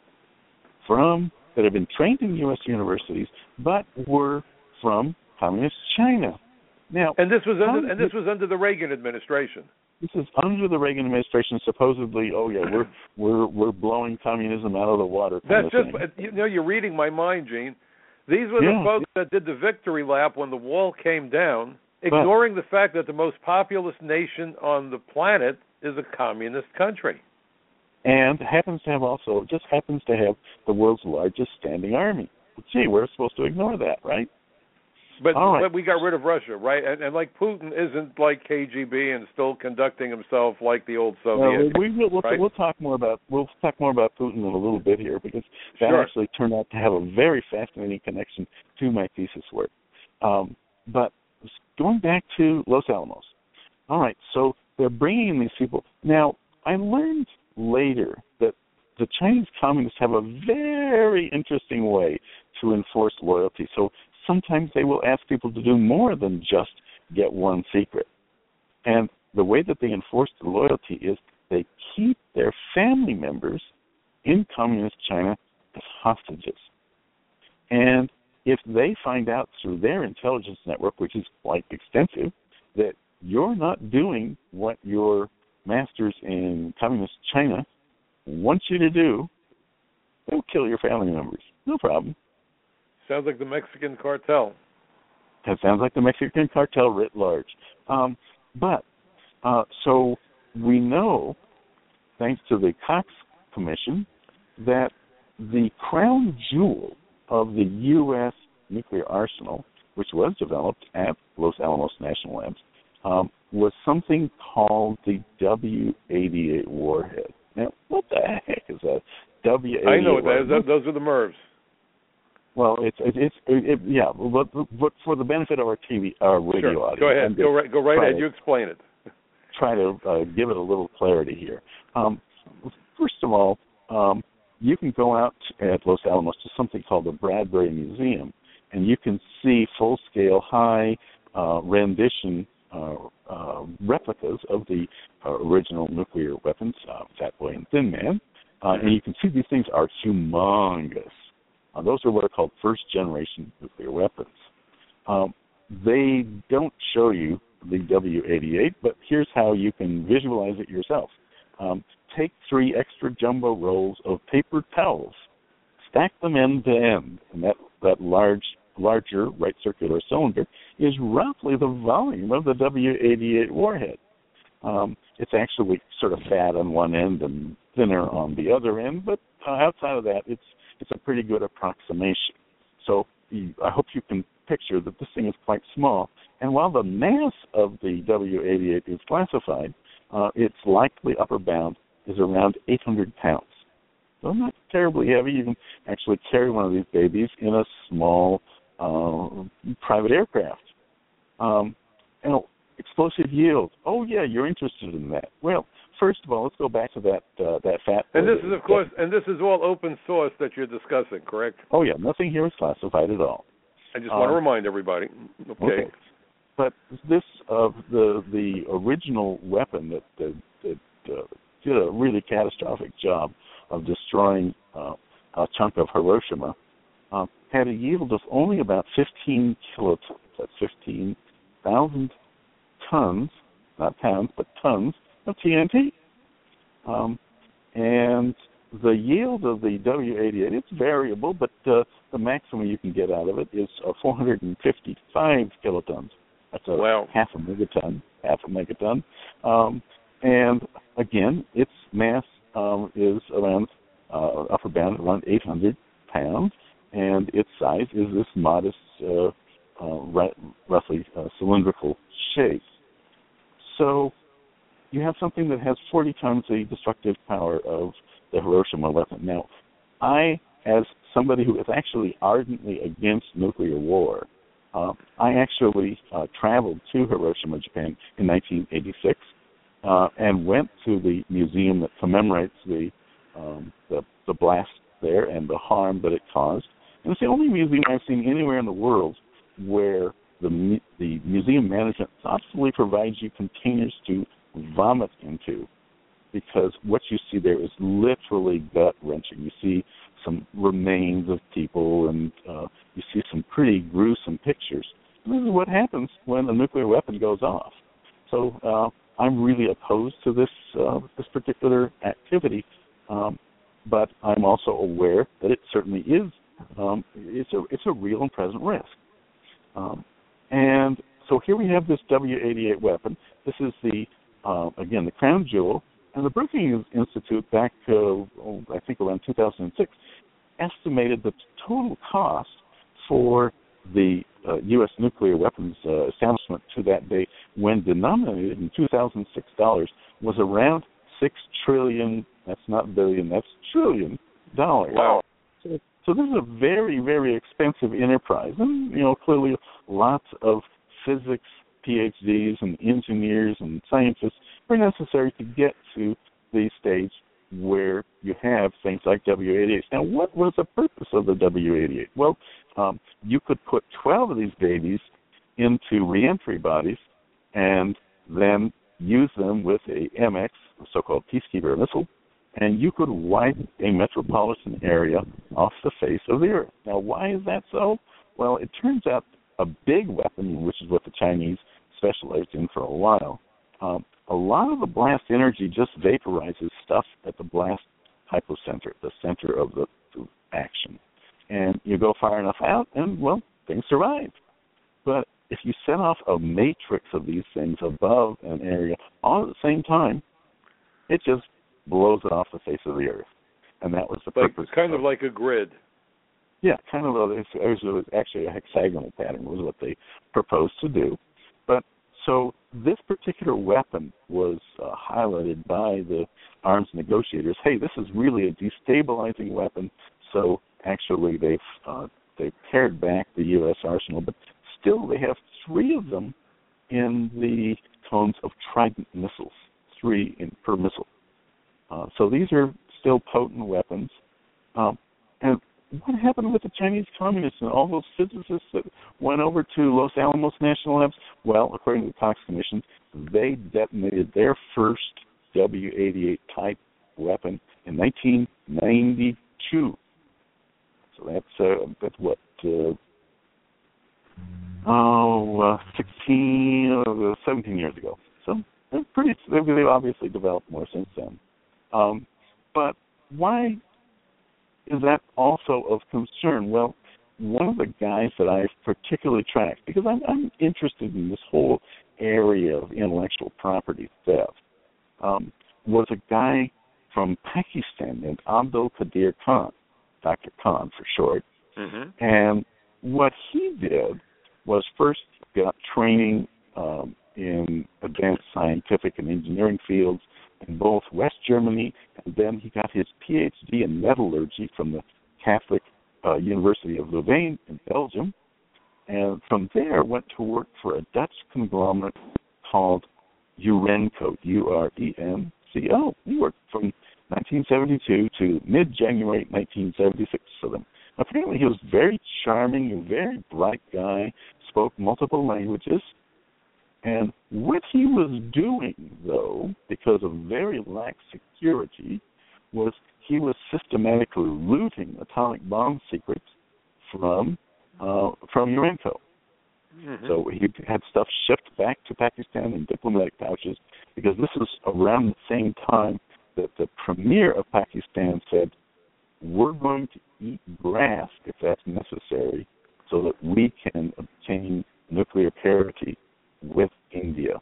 from that have been trained in U S universities, but were from communist China. Now, and this was under and this was under the Reagan administration. This is under the Reagan administration. Supposedly, oh yeah, we're we're we're blowing communism out of the water. That's just thing. You know, you're reading my mind, Gene. These were yeah. the folks that did the victory lap when the wall came down, ignoring but, the fact that the most populous nation on the planet is a communist country. And happens to have also, just happens to have the world's largest standing army. Gee, we're supposed to ignore that, right? But, right. but we got rid of Russia, right? And, and like Putin isn't like K G B and still conducting himself like the old Soviet. Well, we, we, we'll, right? we'll talk more about we'll talk more about Putin in a little bit here, because that sure. actually turned out to have a very fascinating connection to my thesis work. Um, but going back to Los Alamos, all right. So they're bringing in these people. Now I learned later that the Chinese communists have a very interesting way to enforce loyalty. So sometimes they will ask people to do more than just get one secret. And the way that they enforce the loyalty is they keep their family members in communist China as hostages. And if they find out through their intelligence network, which is quite extensive, that you're not doing what your masters in communist China want you to do, they'll kill your family members. No problem. Sounds like the Mexican cartel. That sounds like the Mexican cartel writ large. Um, but, uh, so we know, thanks to the Cox Commission, that the crown jewel of the U S nuclear arsenal, which was developed at Los Alamos National Labs, um, was something called the W eighty-eight warhead. Now, what the heck is a W eighty-eight? I know what that is. Those are the M R Vs. Well, it's it's it, it, yeah, but, but for the benefit of our T V, our radio sure. audience, go ahead, go right, go right ahead. You explain it. Try to uh, give it a little clarity here. Um, first of all, um, you can go out at Los Alamos to something called the Bradbury Museum, and you can see full-scale, high uh, rendition uh, uh, replicas of the uh, original nuclear weapons, uh, Fat Boy and Thin Man. Uh, and you can see these things are humongous. Uh, those are what are called first-generation nuclear weapons. Um, they don't show you the W eighty-eight, but here's how you can visualize it yourself. Um, take three extra jumbo rolls of paper towels, stack them end to end, and that, that large, larger right circular cylinder is roughly the volume of the W eighty-eight warhead. Um, it's actually sort of fat on one end and thinner on the other end, but uh, outside of that, it's it's a pretty good approximation. So you, I hope you can picture that this thing is quite small. And while the mass of the W eighty-eight is classified, uh, its likely upper bound is around eight hundred pounds. So not terribly heavy. You can actually carry one of these babies in a small uh, private aircraft. Um, and explosive yield. Oh, yeah, you're interested in that. Well, first of all, let's go back to that uh, that fat. And this is, of course, and this is all open source that you're discussing, correct? Oh, yeah, nothing here is classified at all. I just want um, to remind everybody. Okay. okay. But this, uh, the the original weapon that, that, that uh, did a really catastrophic job of destroying uh, a chunk of Hiroshima, uh, had a yield of only about fifteen kilotons. That's fifteen thousand tons, not pounds, but tons of T N T. Um, and the yield of the W eighty-eight, it's variable, but uh, the maximum you can get out of it is uh, four hundred fifty-five kilotons. That's a wow. half a megaton, half a megaton. Um, and again, its mass um, is around, uh, upper bound around eight hundred pounds, and its size is this modest, uh, uh, r- roughly uh, cylindrical shape. So you have something that has forty times the destructive power of the Hiroshima weapon. Now, I, as somebody who is actually ardently against nuclear war, uh, I actually uh, traveled to Hiroshima, Japan in nineteen eighty-six uh, and went to the museum that commemorates the, um, the the blast there and the harm that it caused. And it's the only museum I've seen anywhere in the world where the the museum management thoughtfully provides you containers to vomit into, because what you see there is literally gut-wrenching. You see some remains of people, and uh, you see some pretty gruesome pictures. And this is what happens when a nuclear weapon goes off. So uh, I'm really opposed to this uh, this particular activity, um, but I'm also aware that it certainly is um, it's a it's a real and present risk. Um, and so here we have this W eighty-eight weapon. This is the uh, again the crown jewel. And the Brookings Institute, back uh, oh, I think around two thousand six, estimated the total cost for the uh, U S nuclear weapons uh, establishment to that day, when denominated in two thousand six dollars, was around six trillion. That's not billion. That's trillion dollars. Wow. So, so this is a very, very expensive enterprise, and you know clearly lots of physics P H Ds and engineers and scientists are necessary to get to the stage where you have things like W eighty-eight. Now, what was the purpose of the W eighty-eight? Well, um, you could put twelve of these babies into reentry bodies and then use them with a M X, a so-called peacekeeper missile, and you could wipe a metropolitan area off the face of the earth. Now, why is that so? Well, it turns out a big weapon, which is what the Chinese specialized in for a while, um, a lot of the blast energy just vaporizes stuff at the blast hypocenter, the center of the, the action. And you go far enough out, and, well, things survive. But if you set off a matrix of these things above an area all at the same time, it just blows it off the face of the earth. And that was the like, purpose. Kind of, of like a grid. Yeah, kind of. A, it was actually a hexagonal pattern was what they proposed to do. But so this particular weapon was uh, highlighted by the arms negotiators. Hey, this is really a destabilizing weapon. So actually, they've uh, they've pared back the U S arsenal, but still they have three of them in the tones of Trident missiles, three in per missile. Uh, so these are still potent weapons. Um, and what happened with the Chinese communists and all those physicists that went over to Los Alamos National Labs? Well, according to the Cox Commission, they detonated their first W eighty-eight type weapon in nineteen ninety-two. So that's uh, that's what uh, oh uh, sixteen, uh, seventeen years ago. So they're pretty. They've obviously developed more since then. Um, but why is that also of concern? Well, one of the guys that I've particularly tracked, because I'm, I'm interested in this whole area of intellectual property theft, um, was a guy from Pakistan named Abdul Qadir Khan, Doctor Khan for short. Mm-hmm. And what he did was first got training um, in advanced scientific and engineering fields in both West Germany, and then he got his P H D in metallurgy from the Catholic uh, University of Louvain in Belgium, and from there went to work for a Dutch conglomerate called Urenco, U R E N C O. He worked from nineteen seventy-two to mid-January nineteen seventy-six for them. Apparently he was very charming, a very bright guy, spoke multiple languages, and what he was doing, though, because of very lax security, was he was systematically looting atomic bomb secrets from uh, from Urenco. Mm-hmm. So he had stuff shipped back to Pakistan in diplomatic pouches, because this was around the same time that the premier of Pakistan said, we're going to eat grass if that's necessary so that we can obtain nuclear parity with India.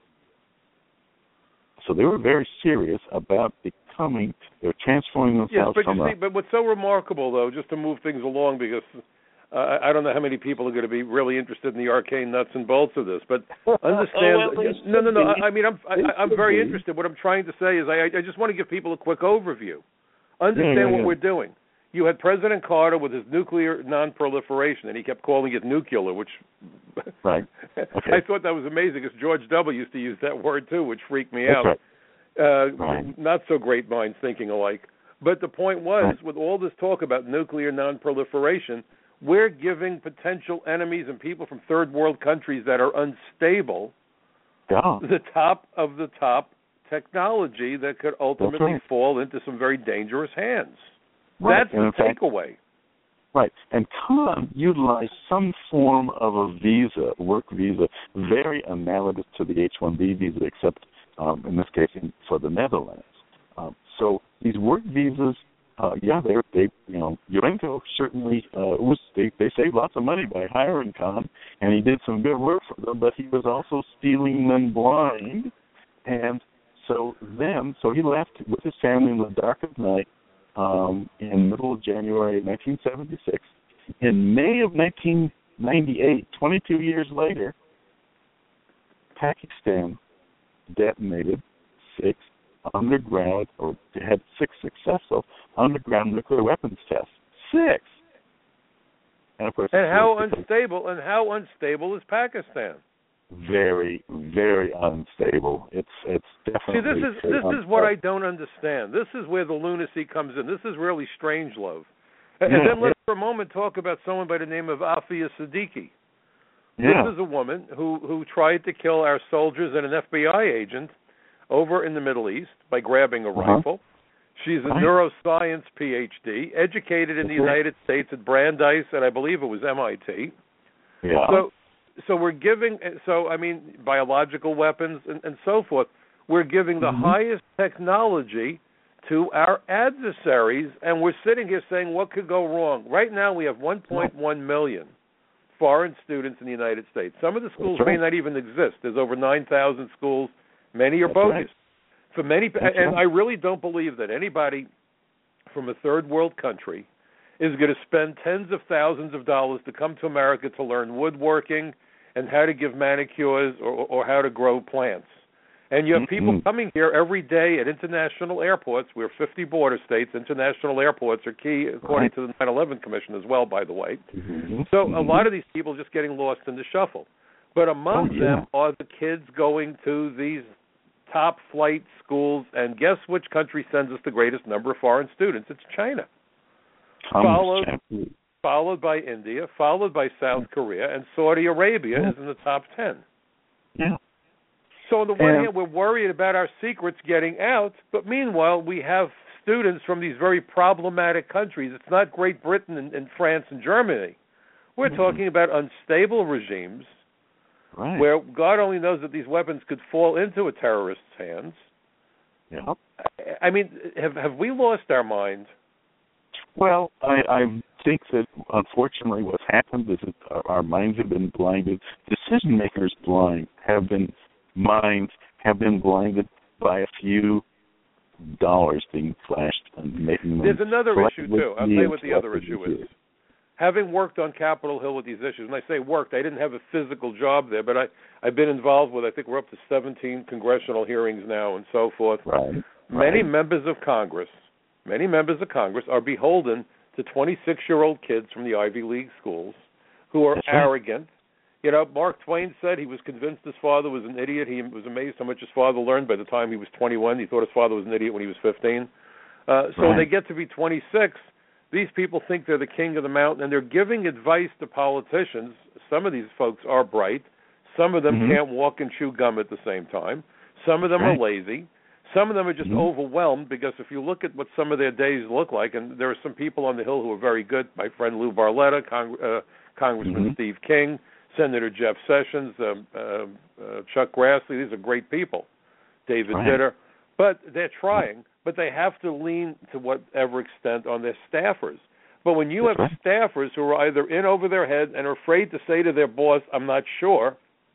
So they were very serious about becoming, they were transforming themselves yes, but from you see, a... but what's so remarkable, though, just to move things along, because uh, I don't know how many people are going to be really interested in the arcane nuts and bolts of this, but understand... oh, well, no, no, no, I, I mean, I'm, I, I'm very be. interested. What I'm trying to say is I, I just want to give people a quick overview. Understand yeah, yeah, what yeah. we're doing. You had President Carter with his nuclear non-proliferation, and he kept calling it nuclear, which right. Okay. I thought that was amazing, because George W. used to use that word, too, which freaked me That's out. Right. Uh, right. Not so great minds thinking alike. But the point was, right. with all this talk about nuclear non-proliferation, we're giving potential enemies and people from third world countries that are unstable yeah. the top of the top technology that could ultimately right. fall into some very dangerous hands. Right. That's and the takeaway. Right. And Khan utilized some form of a visa, work visa, very analogous to the H one B visa, except um, in this case in, for the Netherlands. Um, so these work visas, uh, yeah, they, they, you know, Urenco certainly uh, was. They, they saved lots of money by hiring Khan, and he did some good work for them. But he was also stealing them blind, and so then, so he left with his family in the dark of night. Um, in middle of January nineteen seventy-six. In May of nineteen ninety-eight, twenty-two years later, Pakistan detonated six underground, or had six successful underground nuclear weapons tests. Six! And, of course, and how unstable, and how unstable is Pakistan? Very, very unstable. It's it's definitely. See, this is this unstable. is what I don't understand. This is where the lunacy comes in. This is really Strangelove. And yeah, then let's yeah. for a moment talk about someone by the name of Afia Siddiqui. Yeah. This is a woman who who tried to kill our soldiers and an F B I agent over in the Middle East by grabbing a uh-huh. rifle. She's a right. neuroscience P H D, educated in the United States at Brandeis, and I believe it was M I T. Yeah. So. So we're giving, so I mean, biological weapons and, and so forth. We're giving the mm-hmm. highest technology to our adversaries, and we're sitting here saying, what could go wrong? Right now we have one point one million foreign students in the United States. Some of the schools right. may not even exist. There's over nine thousand schools. Many are That's bogus. Right. For many, That's and right. I really don't believe that anybody from a third world country is going to spend tens of thousands of dollars to come to America to learn woodworking and how to give manicures or, or how to grow plants. And you have mm-hmm. people coming here every day at international airports. We're fifty border states. International airports are key, according right. to the nine eleven Commission as well, by the way. Mm-hmm. So mm-hmm. a lot of these people are just getting lost in the shuffle. But among oh, yeah. them are the kids going to these top flight schools. And guess which country sends us the greatest number of foreign students? It's China. Followed, followed by India, followed by South Korea, and Saudi Arabia yeah. is in the top ten. Yeah. So on the one and, hand, we're worried about our secrets getting out, but meanwhile, we have students from these very problematic countries. It's not Great Britain and, and France and Germany. We're mm-hmm. talking about unstable regimes right. where God only knows that these weapons could fall into a terrorist's hands. Yeah. I mean, have have we lost our mind? Well, I, I think that unfortunately what's happened is that our minds have been blinded. Decision makers blind have been minds have been blinded by a few dollars being flashed and making them. There's another issue too. I'll tell you what the other issue is. Having worked on Capitol Hill with these issues, and I say worked, I didn't have a physical job there, but I, I've been involved with, I think we're up to seventeen congressional hearings now and so forth. Right. Many right. members of Congress, many members of Congress are beholden to twenty-six-year-old kids from the Ivy League schools who are That's arrogant. Right. You know, Mark Twain said he was convinced his father was an idiot. He was amazed how much his father learned by the time he was twenty-one. He thought his father was an idiot when he was fifteen. Uh, so right. when they get to be twenty-six, these people think they're the king of the mountain, and they're giving advice to politicians. Some of these folks are bright. Some of them mm-hmm. can't walk and chew gum at the same time. Some of them right. are lazy. Some of them are just mm-hmm. overwhelmed because if you look at what some of their days look like, and there are some people on the Hill who are very good, my friend Lou Barletta, Cong- uh, Congressman mm-hmm. Steve King, Senator Jeff Sessions, um, uh, uh, Chuck Grassley, these are great people, David right. Vitter. But they're trying, but they have to lean to whatever extent on their staffers. But when you That's have right. staffers who are either in over their head and are afraid to say to their boss, I'm not sure,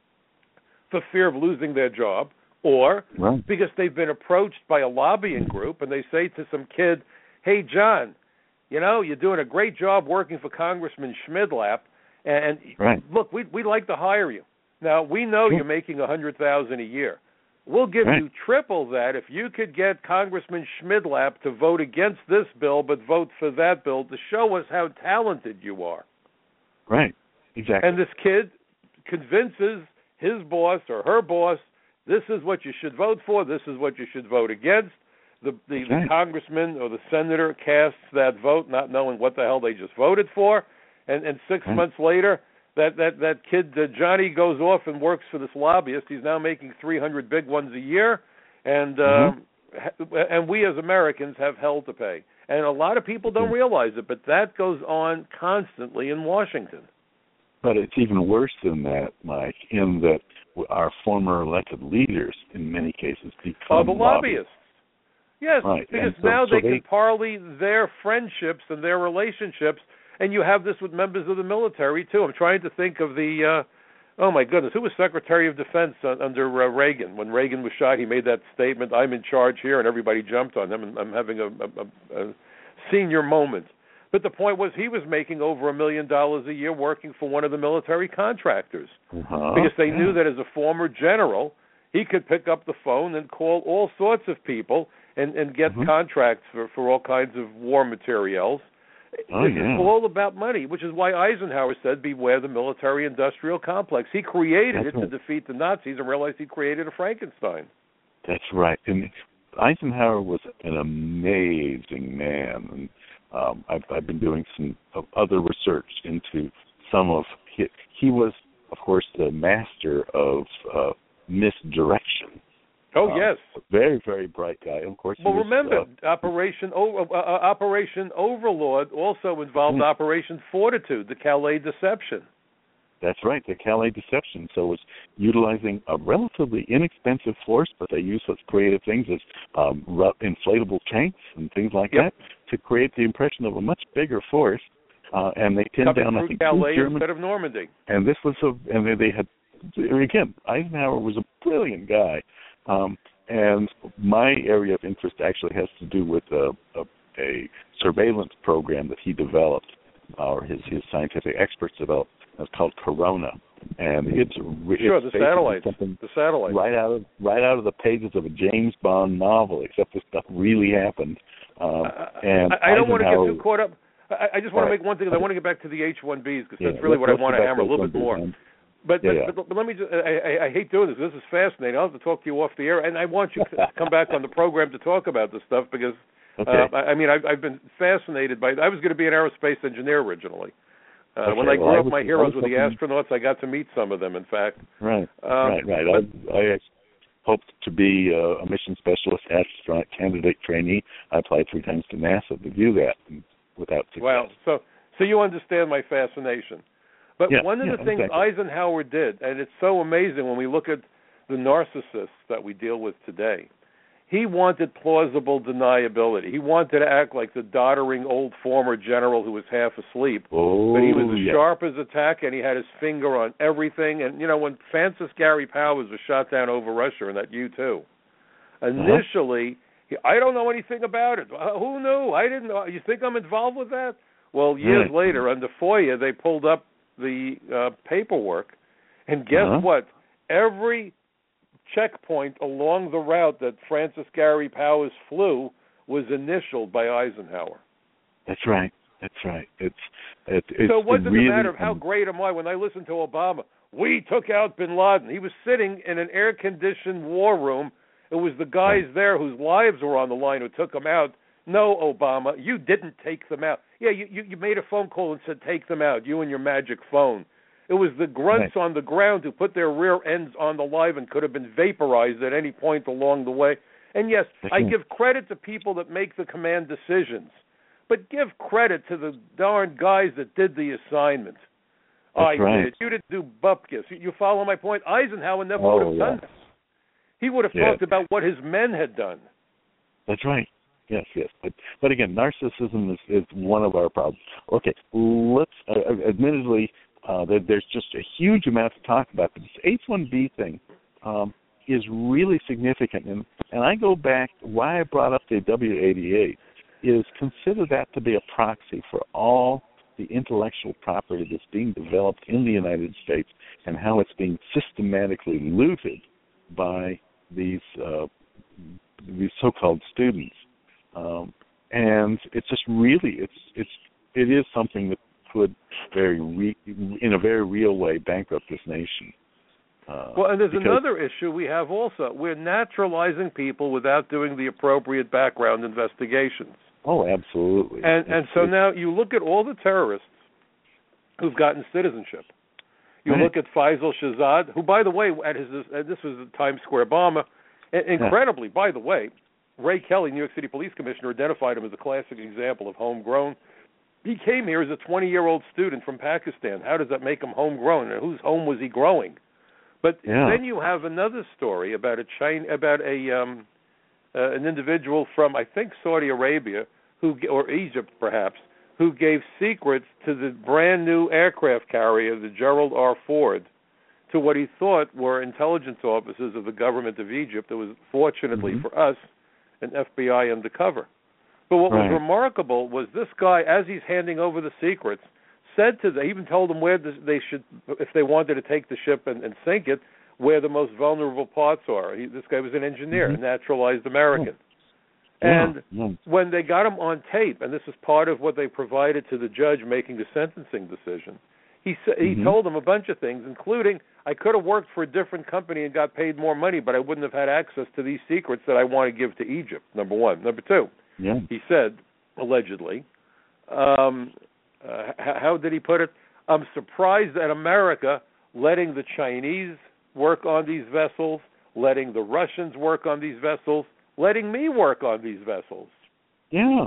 for fear of losing their job, or right. because they've been approached by a lobbying group and they say to some kid, hey, John, you know, you're doing a great job working for Congressman Schmidlap, and right. look, we'd, we'd like to hire you. Now, we know sure. you're making one hundred thousand dollars a year. We'll give right. you triple that if you could get Congressman Schmidlap to vote against this bill but vote for that bill to show us how talented you are. Right, exactly. And this kid convinces his boss or her boss, this is what you should vote for, this is what you should vote against. The, the, the right. congressman or the senator casts that vote not knowing what the hell they just voted for, and, and six right. months later, that, that, that kid, uh, Johnny, goes off and works for this lobbyist. He's now making three hundred big ones a year, and mm-hmm. um, and we as Americans have hell to pay. And a lot of people don't mm-hmm. realize it, but that goes on constantly in Washington. But it's even worse than that, Mike, in that our former elected leaders, in many cases, become Oh, the lobbyists. lobbyists. Yes, right. because so, now so they, they can parlay their friendships and their relationships, and you have this with members of the military, too. I'm trying to think of the, uh, oh, my goodness, who was Secretary of Defense uh, under uh, Reagan? When Reagan was shot, he made that statement, I'm in charge here, and everybody jumped on him, and I'm having a, a, a senior moment. But the point was he was making over a million dollars a year working for one of the military contractors uh-huh. because they yeah. knew that as a former general, he could pick up the phone and call all sorts of people and, and get mm-hmm. contracts for, for all kinds of war materials. Oh, this yeah. is all about money, which is why Eisenhower said, beware the military-industrial complex. He created That's it right. to defeat the Nazis and realized he created a Frankenstein. That's right. And Eisenhower was an amazing man. And um, I've, I've been doing some other research into some of his. He was, of course, the master of uh, misdirection. Oh, uh, yes. Very, very bright guy. Of course. Well, was, remember, uh, Operation o- uh, Operation Overlord also involved mm. Operation Fortitude, the Calais Deception. That's right, the Calais Deception. So it was utilizing a relatively inexpensive force, but they used such creative things as um, inflatable tanks and things like yep. that to create the impression of a much bigger force. Uh, and they pinned Coming down, through I think, Calais German, instead of Normandy. And this was a, and they, they had, again, Eisenhower was a brilliant guy. Um, and my area of interest actually has to do with a, a, a surveillance program that he developed, or his, his scientific experts developed. It's called Corona, and it's, it's sure the satellites, something the satellites, right out of right out of the pages of a James Bond novel. Except this stuff really happened. Um, and I, I don't want to get too Eisenhower, caught up. I, I just want right. to make one thing. I want to get back to the H one Bs because yeah, that's really what I want to hammer a little bit more. Time. But, yeah, but, yeah. but but let me just, I, I, I hate doing this. This is fascinating. I'll have to talk to you off the air, and I want you to come back on the program to talk about this stuff because, okay. uh, I, I mean, I've, I've been fascinated by I was going to be an aerospace engineer originally. Uh, okay, when I grew well, up, I was, my heroes were the hoping... astronauts. I got to meet some of them, in fact. Right, um, right, right. But, I, I, hoped to be a, a mission specialist, astronaut candidate trainee. I applied three times to NASA to do that without success. Wow. So, so you understand my fascination. But yeah, one of yeah, the things exactly. Eisenhower did, and it's so amazing when we look at the narcissists that we deal with today, he wanted plausible deniability. He wanted to act like the doddering old former general who was half asleep. Oh, but he was as yeah. sharp as a tack, and he had his finger on everything. And, you know, when Francis Gary Powers was shot down over Russia in that U two, initially, uh-huh. he, I don't know anything about it. Uh, who knew? I didn't know. You think I'm involved with that? Well, years right. later, under FOIA, they pulled up the uh, paperwork, and guess uh-huh. what? Every checkpoint along the route that Francis Gary Powers flew was initialed by Eisenhower. That's right. That's right. It's, it, it's so what's really, the matter of how great am I when I listen to Obama? We took out bin Laden. He was sitting in an air-conditioned war room. It was the guys right. there whose lives were on the line who took him out. No, Obama, you didn't take them out. Yeah, you, you, you made a phone call and said take them out, you and your magic phone. It was the grunts right. on the ground who put their rear ends on the live and could have been vaporized at any point along the way. And yes, I give credit to people that make the command decisions, but give credit to the darn guys that did the assignment. That's I right. did. You didn't do bupkis. You, you follow my point? Eisenhower never oh, would have yeah. done this. He would have yeah. talked about what his men had done. That's right. Yes, yes. But but again, narcissism is, is one of our problems. Okay, let's, uh, admittedly, uh, there, there's just a huge amount to talk about. But this H one B thing um, is really significant. And, and I go back, why I brought up the W eighty-eight is consider that to be a proxy for all the intellectual property that's being developed in the United States and how it's being systematically looted by these uh, these so-called students. Um, and it's just really, it's it's it is something that could very re, in a very real way bankrupt this nation. Uh, well, and there's because, another issue we have also. We're naturalizing people without doing the appropriate background investigations. Oh, absolutely. And it's, and so now you look at all the terrorists who've gotten citizenship. You right. look at Faisal Shahzad, who, by the way, at his this was the Times Square bomber. Incredibly, yeah. by the way, Ray Kelly, New York City Police Commissioner, identified him as a classic example of homegrown. He came here as a twenty-year-old student from Pakistan. How does that make him homegrown? And whose home was he growing? But yeah. then you have another story about a China, about a um, uh, an individual from I think Saudi Arabia, who or Egypt perhaps, who gave secrets to the brand new aircraft carrier, the Gerald R. Ford, to what he thought were intelligence officers of the government of Egypt. It was fortunately mm-hmm. for us an F B I undercover. But what right. was remarkable was this guy, as he's handing over the secrets, said to them, he even told them where they should, if they wanted to take the ship and, and sink it, where the most vulnerable parts are. He, this guy was an engineer, mm-hmm. a naturalized American. Oh. And yeah. when they got him on tape, and this is part of what they provided to the judge making the sentencing decision, he sa- he mm-hmm. told them a bunch of things, including, I could have worked for a different company and got paid more money, but I wouldn't have had access to these secrets that I want to give to Egypt, number one. Number two, yeah. he said, allegedly, um, uh, h- how did he put it? I'm surprised at America letting the Chinese work on these vessels, letting the Russians work on these vessels, letting me work on these vessels. Yeah.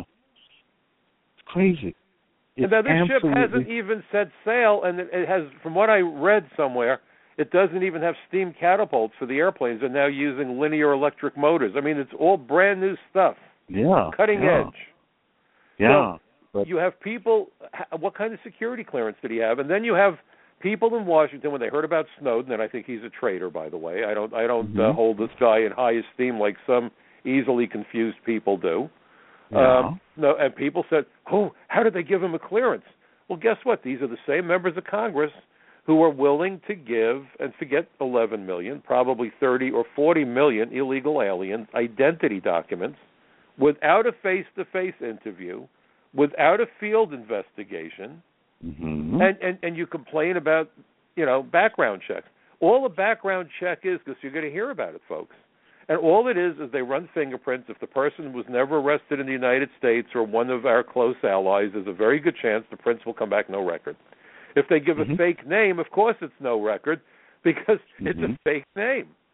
It's crazy. It's and now this absolutely... ship hasn't even set sail, and it, it has, from what I read somewhere, it doesn't even have steam catapults for the airplanes. They're now using linear electric motors. I mean, it's all brand new stuff. Yeah. Cutting yeah. edge. Yeah. So but... you have people, what kind of security clearance did he have? And then you have people in Washington, when they heard about Snowden, and I think he's a traitor, by the way. I don't I don't mm-hmm. uh, hold this guy in high esteem like some easily confused people do. Yeah. Um, no, and people said, oh, how did they give him a clearance? Well, guess what? These are the same members of Congress who are willing to give, and forget eleven million, probably thirty or forty million illegal aliens identity documents without a face-to-face interview, without a field investigation, mm-hmm. and, and, and you complain about, you know, background checks. All a background check is, because you're going to hear about it, folks, and all it is is they run fingerprints. If the person was never arrested in the United States or one of our close allies, there's a very good chance the prints will come back no record. If they give mm-hmm. a fake name, of course it's no record because mm-hmm. it's a fake name.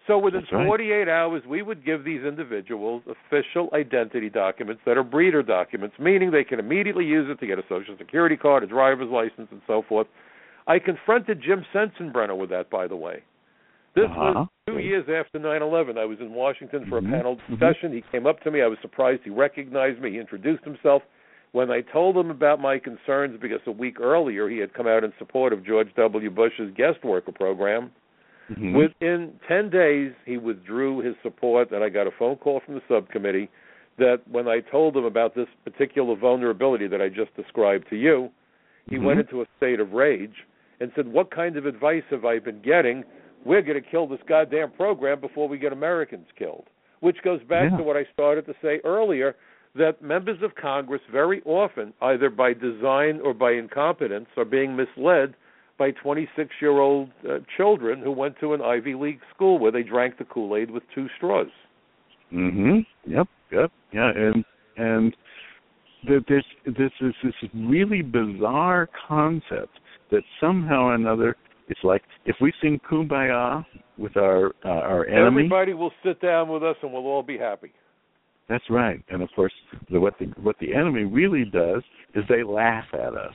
So within That's right. forty-eight hours, we would give these individuals official identity documents that are breeder documents, meaning they can immediately use it to get a Social Security card, a driver's license, and so forth. I confronted Jim Sensenbrenner with that, by the way. This uh-huh. was two years after nine eleven. I was in Washington for mm-hmm. a panel discussion. Mm-hmm. He came up to me. I was surprised he recognized me. He introduced himself. When I told him about my concerns, because a week earlier he had come out in support of George W. Bush's guest worker program, mm-hmm. within ten days he withdrew his support, and I got a phone call from the subcommittee that when I told him about this particular vulnerability that I just described to you, he mm-hmm. went into a state of rage and said, what kind of advice have I been getting? We're going to kill this goddamn program before we get Americans killed, which goes back yeah. to what I started to say earlier, that members of Congress very often, either by design or by incompetence, are being misled by twenty-six-year-old uh, children who went to an Ivy League school where they drank the Kool-Aid with two straws. Mm-hmm. Yep, yep, yeah, and and there's this is this really bizarre concept that somehow or another, it's like if we sing Kumbaya with our uh, our enemy, everybody will sit down with us and we'll all be happy. That's right, and of course, the, what the what the enemy really does is they laugh at us.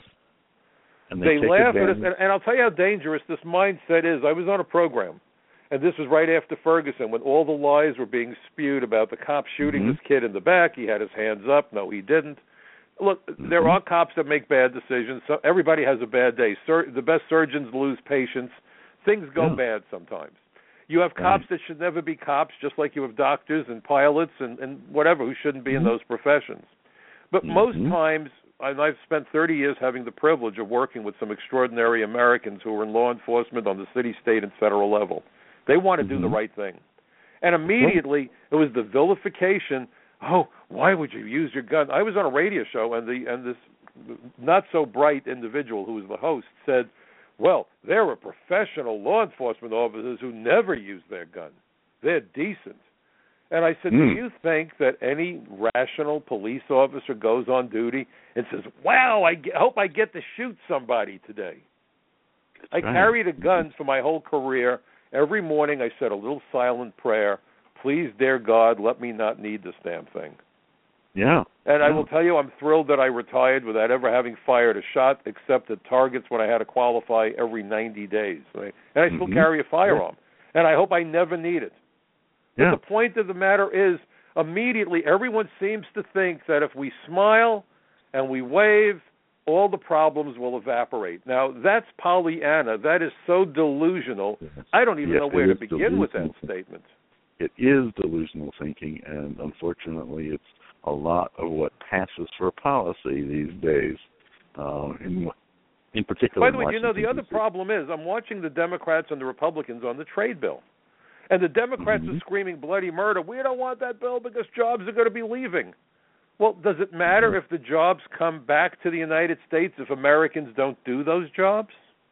And they they laugh advantage. at us, and, and I'll tell you how dangerous this mindset is. I was on a program, and this was right after Ferguson, when all the lies were being spewed about the cop shooting mm-hmm. this kid in the back. He had his hands up. No, he didn't. Look, mm-hmm. there are cops that make bad decisions. So everybody has a bad day. Sur- the best surgeons lose patience. Things go yeah. bad sometimes. You have cops right. that should never be cops, just like you have doctors and pilots and, and whatever who shouldn't be mm-hmm. in those professions. But mm-hmm. most times, and I've spent thirty years having the privilege of working with some extraordinary Americans who are in law enforcement on the city, state, and federal level. They want to mm-hmm. do the right thing. And immediately, it was the vilification, oh, why would you use your gun? I was on a radio show, and the and this not-so-bright individual who was the host said, well, there are professional law enforcement officers who never use their gun. They're decent. And I said, mm. do you think that any rational police officer goes on duty and says, wow, I get, hope I get to shoot somebody today? That's I right. carried a gun for my whole career. Every morning I said a little silent prayer, please, dear God, let me not need this damn thing. Yeah. And yeah. I will tell you, I'm thrilled that I retired without ever having fired a shot except at targets when I had to qualify every ninety days. Right? And I still mm-hmm. carry a firearm. Yeah. And I hope I never need it. Yeah. But the point of the matter is, immediately everyone seems to think that if we smile and we wave, all the problems will evaporate. Now, that's Pollyanna. That is so delusional. Yes. I don't even yes, know where to begin with that statement. It is delusional thinking, and unfortunately it's a lot of what passes for policy these days, uh, in, in particular. By the way, you know, the other problem is I'm watching the Democrats and the Republicans on the trade bill. And the Democrats mm-hmm. are screaming bloody murder. We don't want that bill because jobs are going to be leaving. Well, does it matter mm-hmm. if the jobs come back to the United States if Americans don't do those jobs?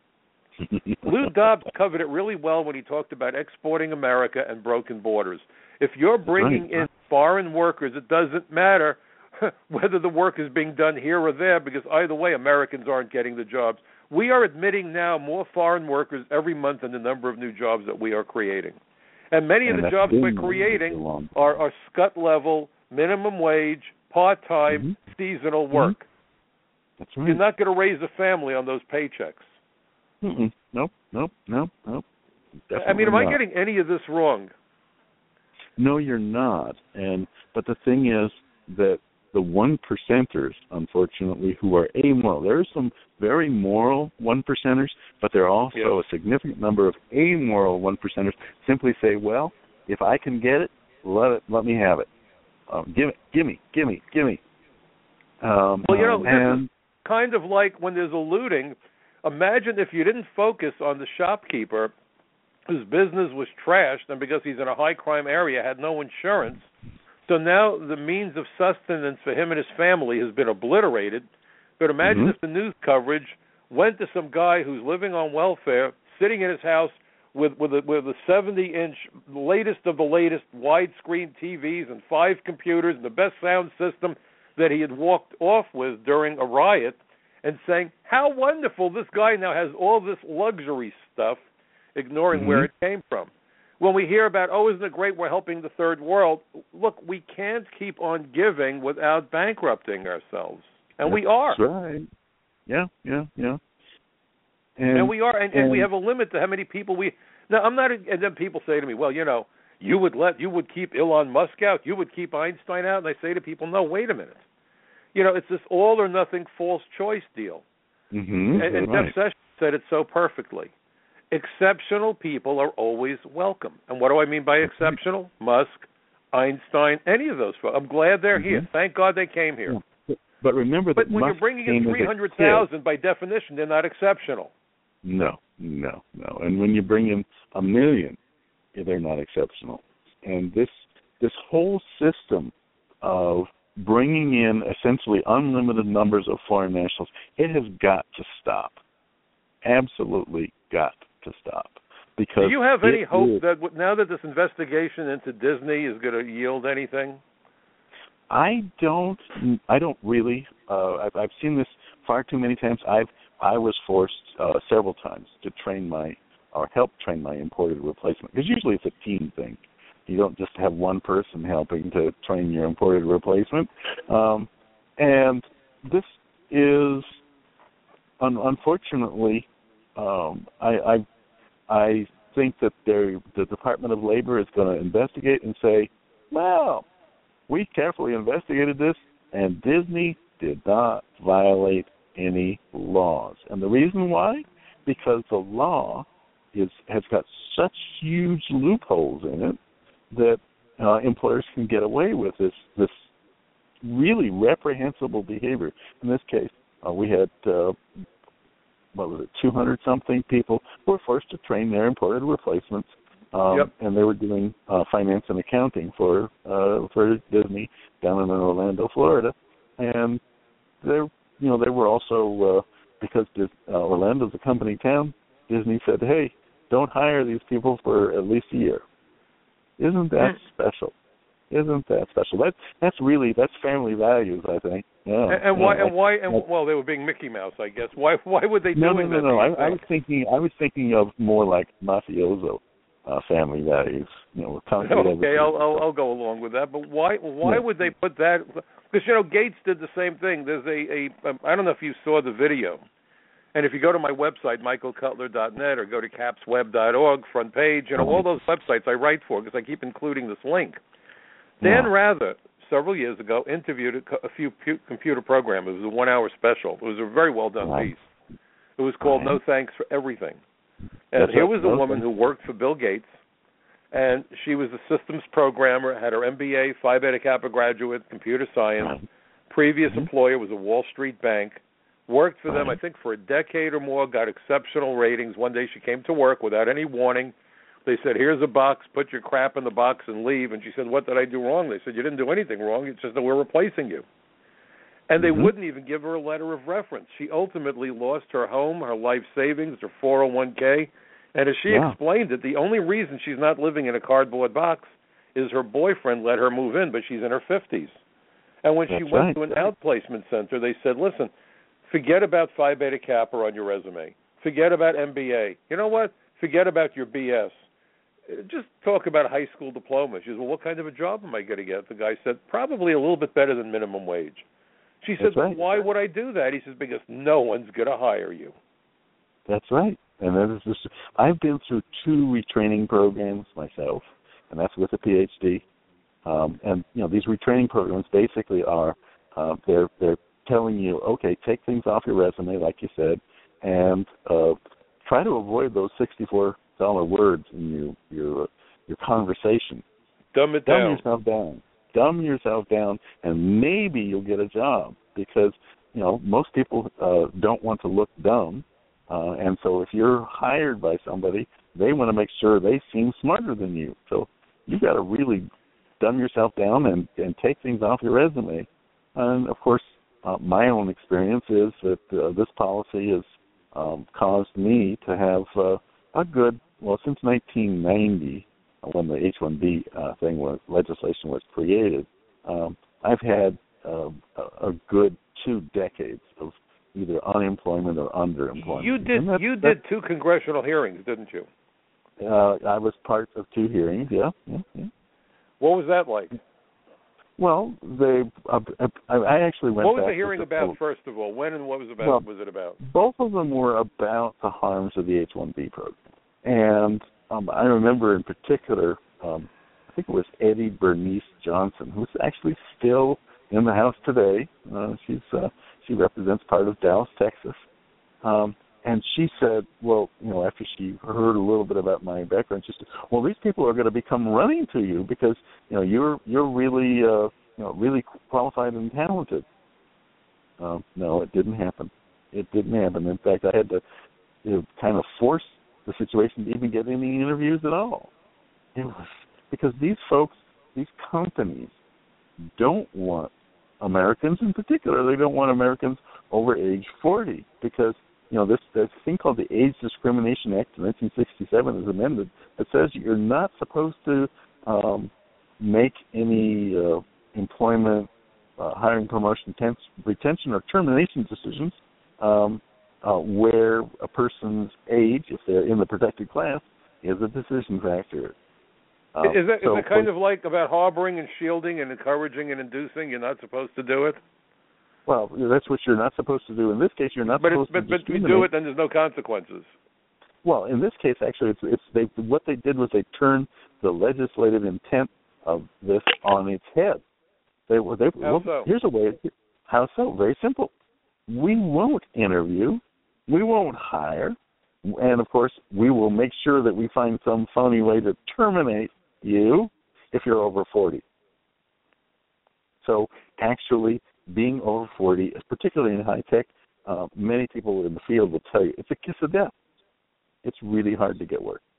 Lou Dobbs covered it really well when he talked about exporting America and broken borders. If you're bringing right. in foreign workers, it doesn't matter whether the work is being done here or there, because either way, Americans aren't getting the jobs. We are admitting now more foreign workers every month than the number of new jobs that we are creating. And many and of the jobs we're creating are, are scut level, minimum wage, part-time, mm-hmm. seasonal work. Mm-hmm. That's right. You're not going to raise a family on those paychecks. Mm-mm. Nope, nope, nope, nope. Definitely I mean, am not. I getting any of this wrong? No, you're not. And but the thing is that the one percenters, unfortunately, who are amoral, there are some very moral one percenters, but there are also yes. a significant number of amoral one percenters. Simply say, well, if I can get it, let it, let me have it. Um, give it, give me, give me, give me. Um, well, you know, um, this and, is kind of like when there's a looting. Imagine if you didn't focus on the shopkeeper whose business was trashed, and because he's in a high-crime area, had no insurance. So now the means of sustenance for him and his family has been obliterated. But imagine mm-hmm. if the news coverage went to some guy who's living on welfare, sitting in his house with with a, with a seventy-inch, latest of the latest widescreen T Vs and five computers and the best sound system that he had walked off with during a riot, and saying, how wonderful, this guy now has all this luxury stuff, ignoring mm-hmm. where it came from. when we hear about, oh, isn't it great we're helping the third world? Look, we can't keep on giving without bankrupting ourselves, and that's we are. That's right. Yeah, yeah, yeah. And, and we are, and, and, and we have a limit to how many people we. Now, I'm not. And then people say to me, "Well, you know, you would let, you would keep Elon Musk out, you would keep Einstein out." And I say to people, "No, wait a minute. You know, it's this all or nothing false choice deal." Mm-hmm, and and right. Jeff Sessions said it so perfectly. Exceptional people are always welcome. And what do I mean by exceptional? Musk, Einstein, any of those folks. I'm glad they're mm-hmm. here. Thank God they came here. Yeah. But remember that But when Musk you're bringing in three hundred thousand, by definition, they're not exceptional. No, no, no. And when you bring in a million, they're not exceptional. And this this whole system of bringing in essentially unlimited numbers of foreign nationals, it has got to stop. Absolutely got to stop. Because do you have any hope is, that now that this investigation into Disney is going to yield anything? I don't. I don't really. Uh, I've, I've seen this far too many times. I've I was forced uh, several times to train my or help train my imported replacement, because usually it's a team thing. You don't just have one person helping to train your imported replacement. Um, and this is, un- unfortunately, um, I, I I think that the Department of Labor is going to investigate and say, well, we carefully investigated this, and Disney did not violate any laws. And the reason why? Because the law is has got such huge loopholes in it that uh, employers can get away with this this really reprehensible behavior. In this case, uh, we had, uh, what was it, two hundred something people who were forced to train their imported replacements, um, yep. and they were doing uh, finance and accounting for uh, for Disney down in Orlando, Florida. And there, you know, they were also, uh, because uh, Orlando's a company town, Disney said, hey, don't hire these people for at least a year. Isn't that special? Isn't that special? That that's really that's family values, I think. Yeah. And, and why? Yeah, and why? I, And well, they were being Mickey Mouse, I guess. Why? Why would they no, doing no, no, that? no. I, I was thinking. I was thinking of more like mafioso uh, family values. You know, okay, I'll, I'll I'll go along with that. But why? Why yeah. would they put that? Because you know, Gates did the same thing. There's a a um, I don't know if you saw the video. And if you go to my website, michael cutler dot net, or go to caps web dot org, front page, you know, all those websites I write for, because I keep including this link. Dan yeah. Rather, several years ago, interviewed a, a few pu- computer programmers. It was a one-hour special. It was a very well-done right. piece. It was called right. No Thanks for Everything. And That's here right. was a no woman thanks. who worked for Bill Gates, and she was a systems programmer, had her M B A, Phi Beta Kappa graduate, computer science. Right. Previous mm-hmm. employer was a Wall Street bank. Worked for right. them, I think, for a decade or more, got exceptional ratings. One day she came to work without any warning. They said, here's a box, put your crap in the box and leave. And she said, what did I do wrong? They said, you didn't do anything wrong. It's just that we're replacing you. And they mm-hmm. wouldn't even give her a letter of reference. She ultimately lost her home, her life savings, her four oh one k. And as she yeah. explained it, the only reason she's not living in a cardboard box is her boyfriend let her move in, but she's in her fifties. And when That's she went right. to an outplacement center, they said, listen, forget about Phi Beta Kappa on your resume. Forget about M B A. You know what? Forget about your B S. Just talk about a high school diploma. She said, well, what kind of a job am I going to get? The guy said, probably a little bit better than minimum wage. She said, That's right. why would I do that? He says, because no one's going to hire you. That's right. And that is just, I've been through two retraining programs myself, and that's with a P H D. Um, and, you know, these retraining programs basically are, uh, they're, they're telling you, okay, take things off your resume, like you said, and uh, try to avoid those sixty-four dollar words in your your your conversation. Dumb it Dumb down. yourself down. Dumb yourself down, and maybe you'll get a job, because you know most people uh, don't want to look dumb, uh, and so if you're hired by somebody, they want to make sure they seem smarter than you. So you've got to really dumb yourself down and, and take things off your resume. And of course, uh, my own experience is that uh, this policy has um, caused me to have uh, a good, well, since nineteen ninety, when the H one B uh, thing was, legislation was created, um, I've had uh, a good two decades of either unemployment or underemployment. You did. That, you did two congressional hearings, didn't you? Uh, I was part of two hearings. Yeah, yeah, yeah. What was that like? Well, they. Uh, I, I actually went. What was back the hearing about, oh, first of all? When and what was about? Well, was it about? Both of them were about the harms of the H one B program, and um, I remember in particular, um, I think it was Eddie Bernice Johnson, who's actually still in the House today. Uh, she's uh, she represents part of Dallas, Texas. Um, And she said, well, you know, after she heard a little bit about my background, she said, well, these people are going to become running to you because, you know, you're you're really, uh, you know, really qualified and talented. Um, no, it didn't happen. It didn't happen. In fact, I had to, you know, kind of force the situation to even get any interviews at all. It was because these folks, these companies, don't want Americans in particular. They don't want Americans over age forty because, you know, this, this thing called the Age Discrimination Act of nineteen sixty-seven is amended that says you're not supposed to um, make any uh, employment, uh, hiring, promotion, tense, retention, or termination decisions um, uh, where a person's age, if they're in the protected class, is a decision factor. Um, is, that, so, is it kind of like about harboring and shielding and encouraging and inducing? You're not supposed to do it? Well, that's what you're not supposed to do. In this case, you're not but supposed but, to But you do it, then there's no consequences. Well, in this case, actually, it's, it's they, what they did was they turned the legislative intent of this on its head. They were they. How well, so? Here's a way. How so? Very simple. We won't interview. We won't hire, and of course, we will make sure that we find some phony way to terminate you if you're over forty. So, actually, being over forty, particularly in high tech, uh, many people in the field will tell you it's a kiss of death. It's really hard to get work.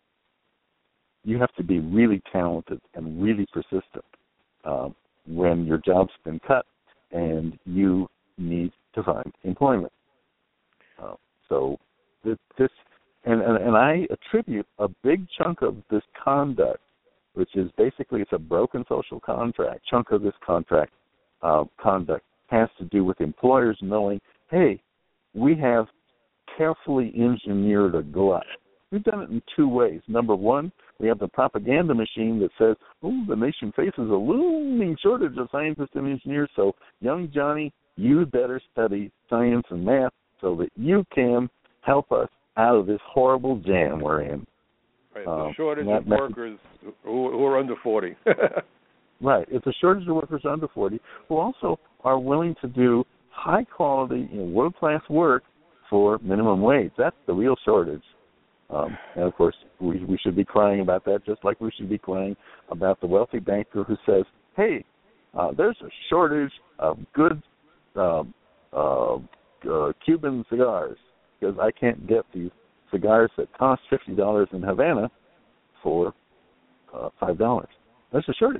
You have to be really talented and really persistent uh, when your job's been cut and you need to find employment. Uh, so this, this and, and, and I attribute a big chunk of this conduct, which is basically it's a broken social contract, chunk of this contract uh, conduct has to do with employers knowing, hey, we have carefully engineered a glut. We've done it in two ways. Number one, we have the propaganda machine that says, oh, the nation faces a looming shortage of scientists and engineers, so young Johnny, you better study science and math so that you can help us out of this horrible jam we're in. Right, the um, shortage of message, workers who, who are under forty. Right. It's a shortage of workers under forty who also are willing to do high-quality, you know, world-class work for minimum wage. That's the real shortage. Um, and, of course, we, we should be crying about that just like we should be crying about the wealthy banker who says, hey, uh, there's a shortage of good uh, uh, uh, Cuban cigars because I can't get these cigars that cost fifty dollars in Havana for uh, five dollars. That's a shortage.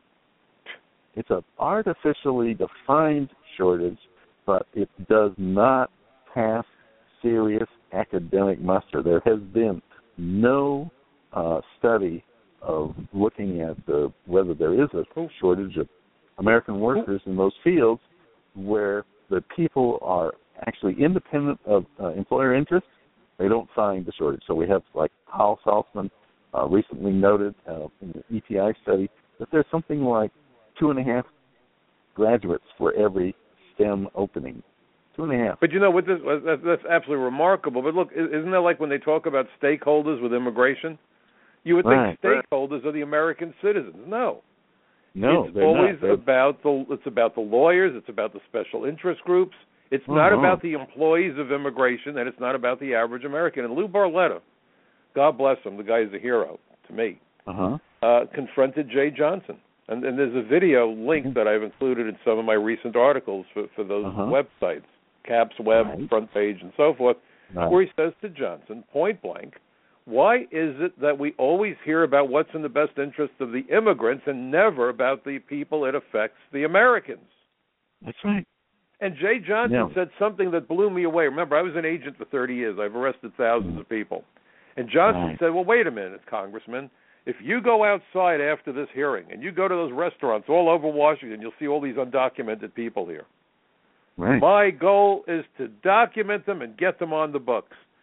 It's an artificially defined shortage, but it does not pass serious academic muster. There has been no uh, study of looking at the, whether there is a shortage of American workers in those fields where the people are actually independent of uh, employer interests. They don't find the shortage. So we have, like Hal Saltzman uh, recently noted uh, in the E T I study that there's something like two and a half graduates for every STEM opening. Two and a half. But you know what? This that's, that's absolutely remarkable. But look, isn't that like when they talk about stakeholders with immigration? You would right, think stakeholders right. are the American citizens. No, no, it's always not. about the it's about the lawyers. It's about the special interest groups. It's uh-huh. not about the employees of immigration, and it's not about the average American. And Lou Barletta, God bless him, the guy is a hero to me. Uh-huh. Uh, confronted Jay Johnson. And, and there's a video link that I've included in some of my recent articles for, for those uh-huh. websites, Caps Web, right. Front Page, and so forth, right. where he says to Johnson, point blank, why is it that we always hear about what's in the best interest of the immigrants and never about the people it affects, the Americans? That's right. And Jay Johnson yeah. said something that blew me away. Remember, I was an agent for thirty years. I've arrested thousands mm-hmm. of people. And Johnson right. said, well, wait a minute, Congressman. If you go outside after this hearing and you go to those restaurants all over Washington, you'll see all these undocumented people here. Right. My goal is to document them and get them on the books.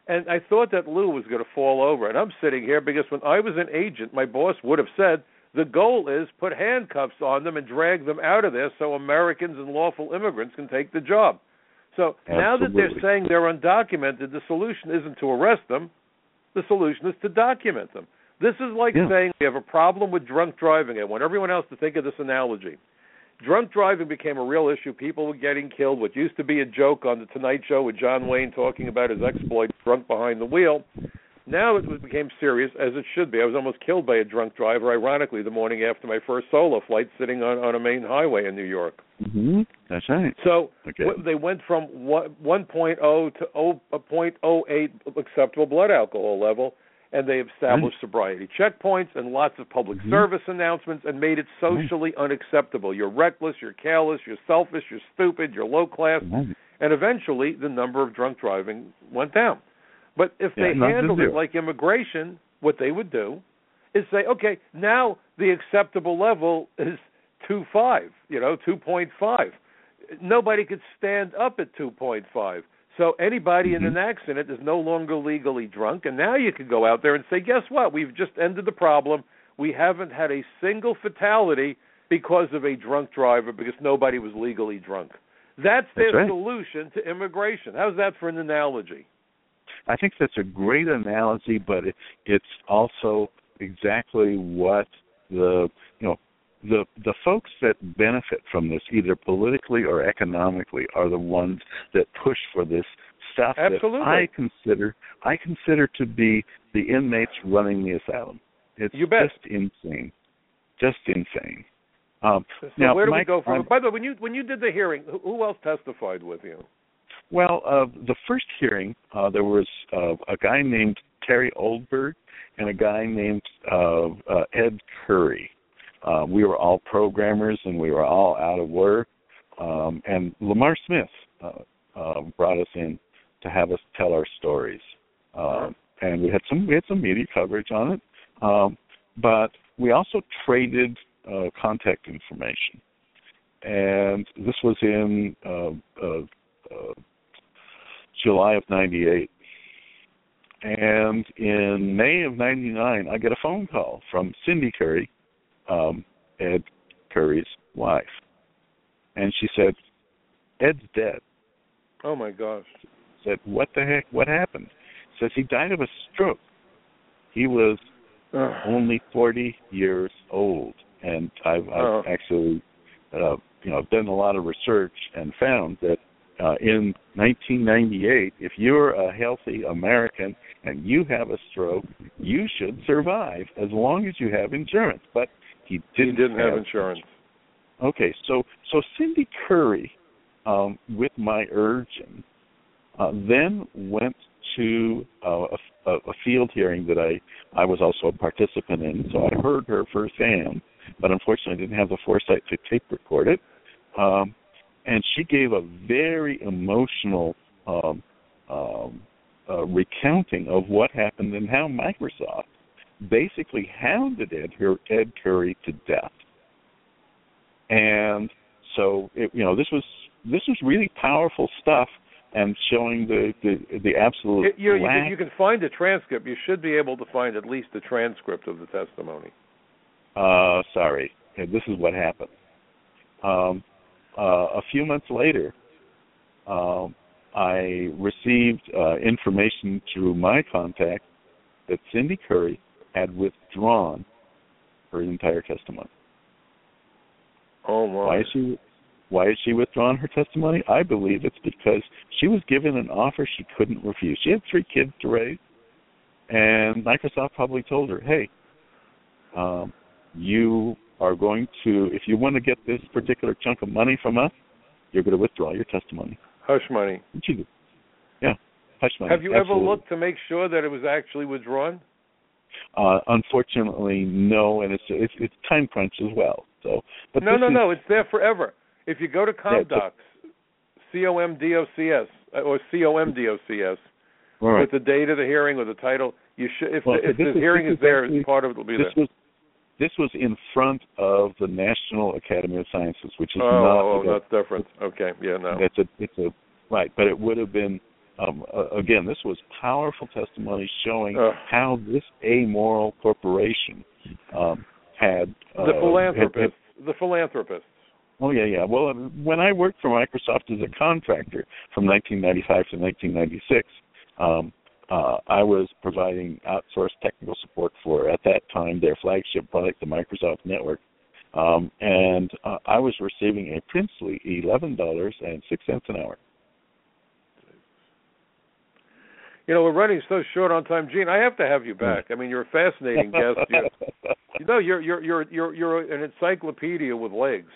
And I thought that Lou was going to fall over. And I'm sitting here because when I was an agent, my boss would have said, the goal is put handcuffs on them and drag them out of there so Americans and lawful immigrants can take the job. So Absolutely. now that they're saying they're undocumented, the solution isn't to arrest them. The solution is to document them. This is like yeah. saying we have a problem with drunk driving. I want everyone else to think of this analogy. Drunk driving became a real issue. People were getting killed. What used to be a joke on The Tonight Show with John Wayne talking about his exploits drunk behind the wheel, now it became serious, as it should be. I was almost killed by a drunk driver, ironically, the morning after my first solo flight sitting on, on a main highway in New York. Mm-hmm. That's right. So okay. w- they went from one point oh to zero point zero eight acceptable blood alcohol level, and they established right. sobriety checkpoints and lots of public mm-hmm. service announcements and made it socially right. unacceptable. You're reckless, you're careless, you're selfish, you're stupid, you're low class, right. and eventually the number of drunk driving went down. But if yeah, they handled it like immigration, what they would do is say, okay, now the acceptable level is two point five, you know, two point five. Nobody could stand up at two point five. So anybody mm-hmm. in an accident is no longer legally drunk, and now you can go out there and say, guess what? We've just ended the problem. We haven't had a single fatality because of a drunk driver because nobody was legally drunk. That's their that's right. solution to immigration. How's that for an analogy? I think that's a great analogy, but it, it's also exactly what the you know the the folks that benefit from this, either politically or economically, are the ones that push for this stuff Absolutely. that I consider I consider to be the inmates running the asylum. It's you bet. just insane, just insane. Um, so now, where do Mike, we go from? I'm, by the way, when you when you did the hearing, who else testified with you? Well, uh, the first hearing, uh, there was uh, a guy named Terry Oldberg and a guy named uh, uh, Ed Curry. Uh, we were all programmers and we were all out of work. Um, and Lamar Smith uh, uh, brought us in to have us tell our stories. Uh, and we had some we had some media coverage on it. Um, but we also traded uh, contact information. And this was in uh, uh, uh, July of ninety-eight. And in May of ninety-nine, I get a phone call from Cindy Curry, um, Ed Curry's wife. And she said, Ed's dead. Oh, my gosh. Said, what the heck? What happened? Says he died of a stroke. He was Ugh. only forty years old. And I've, I've oh. actually uh, you know, done a lot of research and found that Uh, in nineteen ninety-eight, if you're a healthy American and you have a stroke, you should survive as long as you have insurance. But he didn't, he didn't have, have insurance. Okay, so so Cindy Curry, um, with my urging, uh, then went to uh, a, a field hearing that I, I was also a participant in. So I heard her firsthand, but unfortunately I didn't have the foresight to tape record it. Um, And she gave a very emotional um, um, uh, recounting of what happened and how Microsoft basically hounded Ed, Ed Curry to death. And so, it, you know, this was this was really powerful stuff, and showing the the, the absolute. It, you, lack. You, can, you can find a transcript. You should be able to find at least a transcript of the testimony. Uh, sorry, this is what happened. Um, Uh, a few months later, uh, I received uh, information through my contact that Cindy Curry had withdrawn her entire testimony. Oh, my. Why is she, why is she withdrawing her testimony? I believe it's because she was given an offer she couldn't refuse. She had three kids to raise, and Microsoft probably told her, hey, um, you are going to, if you want to get this particular chunk of money from us, you're going to withdraw your testimony. Hush money. And she did. Yeah, hush money. Have you Absolutely. ever looked to make sure that it was actually withdrawn? Uh, unfortunately, no, and it's it's, it's time crunch as well. So, but no, no, is, no, it's there forever. If you go to ComDocs, C O M D O C S or C O M D O C S, right. with the date of the hearing or the title, you should. If, well, the, if the is, hearing is, is there, actually, part of it will be this there. Was, This was in front of the National Academy of Sciences, which is oh, not. Oh, that's different. Okay, yeah, no. It's a, it's a right, but it would have been um, uh, again, this was powerful testimony showing uh, how this amoral corporation um, had uh, the philanthropists. Had, had, the philanthropists. Oh yeah, yeah. Well, when I worked for Microsoft as a contractor from nineteen ninety-five to nineteen ninety-six, um, uh, I was providing outsourced technical support for, at that time, their flagship product, the Microsoft Network. Um, and uh, I was receiving a princely eleven dollars and six cents an hour. You know, we're running so short on time, Gene. I have to have you back. I mean, you're a fascinating guest. You're, you know, you're you're you're you're you're an encyclopedia with legs.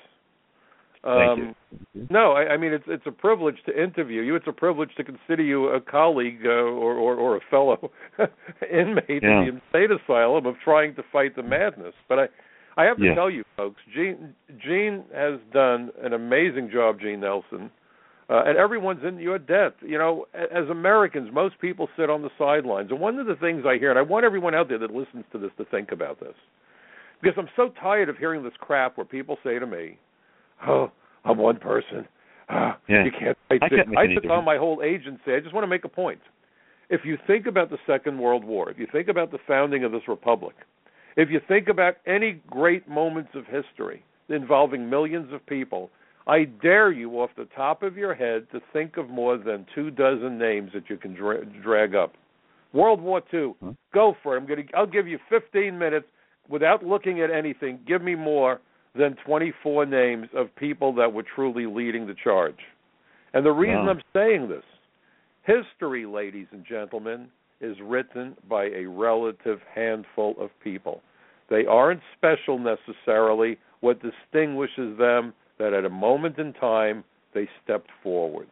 Um, Thank you. No, I, I mean it's it's a privilege to interview you. It's a privilege to consider you a colleague uh, or, or or a fellow inmate Yeah. in the insane asylum of trying to fight the madness. But I, I have to Yeah. tell you, folks, Gene Gene has done an amazing job, Gene Nelson, uh, and everyone's in your debt. You know, as Americans, most people sit on the sidelines, and one of the things I hear, and I want everyone out there that listens to this to think about this, because I'm so tired of hearing this crap where people say to me, "Oh, I'm one person. Ah, yeah. You can't fight I this." can't make I any took difference. on my whole agency. I just want to make a point. If you think about the Second World War, if you think about the founding of this republic, if you think about any great moments of history involving millions of people, I dare you off the top of your head to think of more than two dozen names that you can dra- drag up. World War Two, Huh? Go for it. I'm going to. I'll give you fifteen minutes without looking at anything. Give me more than twenty-four names of people that were truly leading the charge. And the reason Wow. I'm saying this, history, ladies and gentlemen, is written by a relative handful of people. They aren't special necessarily. What distinguishes them that at a moment in time they stepped forward.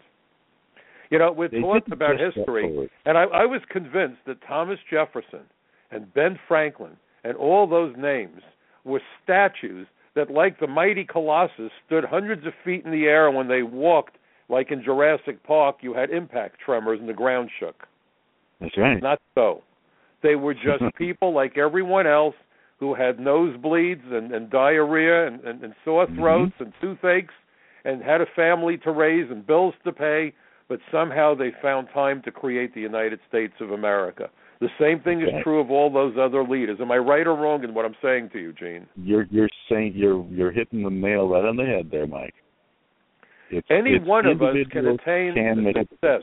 You know, we're They taught didn't about just step history, forward. and I, I was convinced that Thomas Jefferson and Ben Franklin and all those names were statues that, like the mighty Colossus, stood hundreds of feet in the air, and when they walked, like in Jurassic Park, you had impact tremors and the ground shook. That's right. Not so. They were just people like everyone else who had nosebleeds and, and diarrhea and, and, and sore throats mm-hmm. and toothaches and had a family to raise and bills to pay, but somehow they found time to create the United States of America. The same thing okay. is true of all those other leaders. Am I right or wrong in what I'm saying to you, Gene? You're you're saying you're you're hitting the nail right on the head there, Mike. It's, Any it's one of us can attain can make success.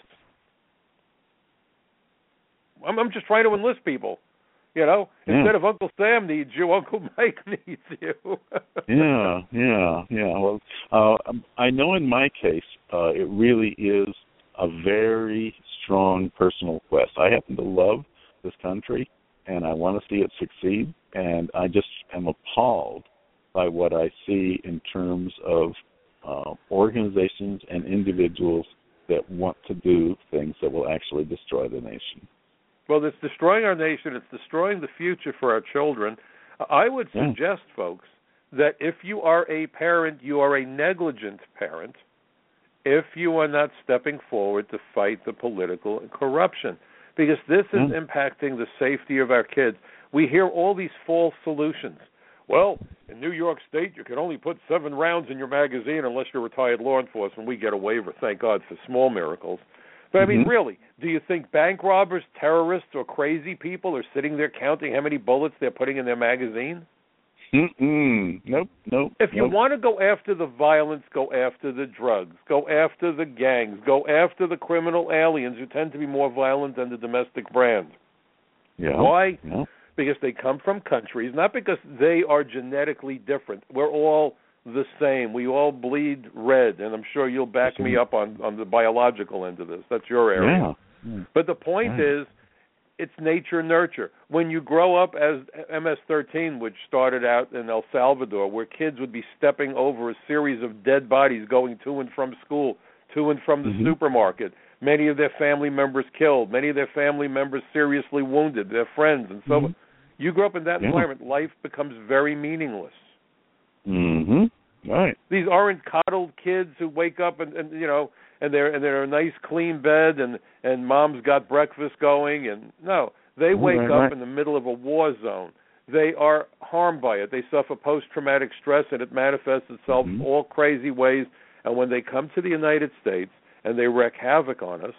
I'm, I'm just trying to enlist people. You know, yeah. instead of Uncle Sam needs you, Uncle Mike needs you. yeah, yeah, yeah. Well, uh, I know in my case, uh, it really is a very strong personal quest. I happen to love this country, and I want to see it succeed, and I just am appalled by what I see in terms of uh, organizations and individuals that want to do things that will actually destroy the nation. Well, it's destroying our nation. It's destroying the future for our children. I would suggest, yeah. folks, that if you are a parent, you are a negligent parent if you are not stepping forward to fight the political corruption, because this is yeah. impacting the safety of our kids. We hear all these false solutions. Well, in New York State, you can only put seven rounds in your magazine unless you're retired law enforcement. We get a waiver, thank God, for small miracles. But, I mean, mm-hmm. really, do you think bank robbers, terrorists, or crazy people are sitting there counting how many bullets they're putting in their magazine? Mm-mm. Nope, nope. If you nope. want to go after the violence, go after the drugs, go after the gangs, go after the criminal aliens who tend to be more violent than the domestic brand. Yeah. Why? Yeah. Because they come from countries, not because they are genetically different. We're all the same. We all bleed red, and I'm sure you'll back me up on, on the biological end of this. That's your area. Yeah. Yeah. But the point right. is, it's nature nurture. When you grow up as M S thirteen, which started out in El Salvador, where kids would be stepping over a series of dead bodies going to and from school, to and from the mm-hmm. supermarket, many of their family members killed, many of their family members seriously wounded, their friends, and so mm-hmm. on. You grow up in that yeah. environment, life becomes very meaningless. Mm-hmm. Right. These aren't coddled kids who wake up and, and you know, and they're and they're in a nice clean bed and, and mom's got breakfast going, and no, they wake right, up right. in the middle of a war zone. They are harmed by it. They suffer post-traumatic stress, and it manifests itself mm-hmm. all crazy ways. And when they come to the United States and they wreak havoc on us,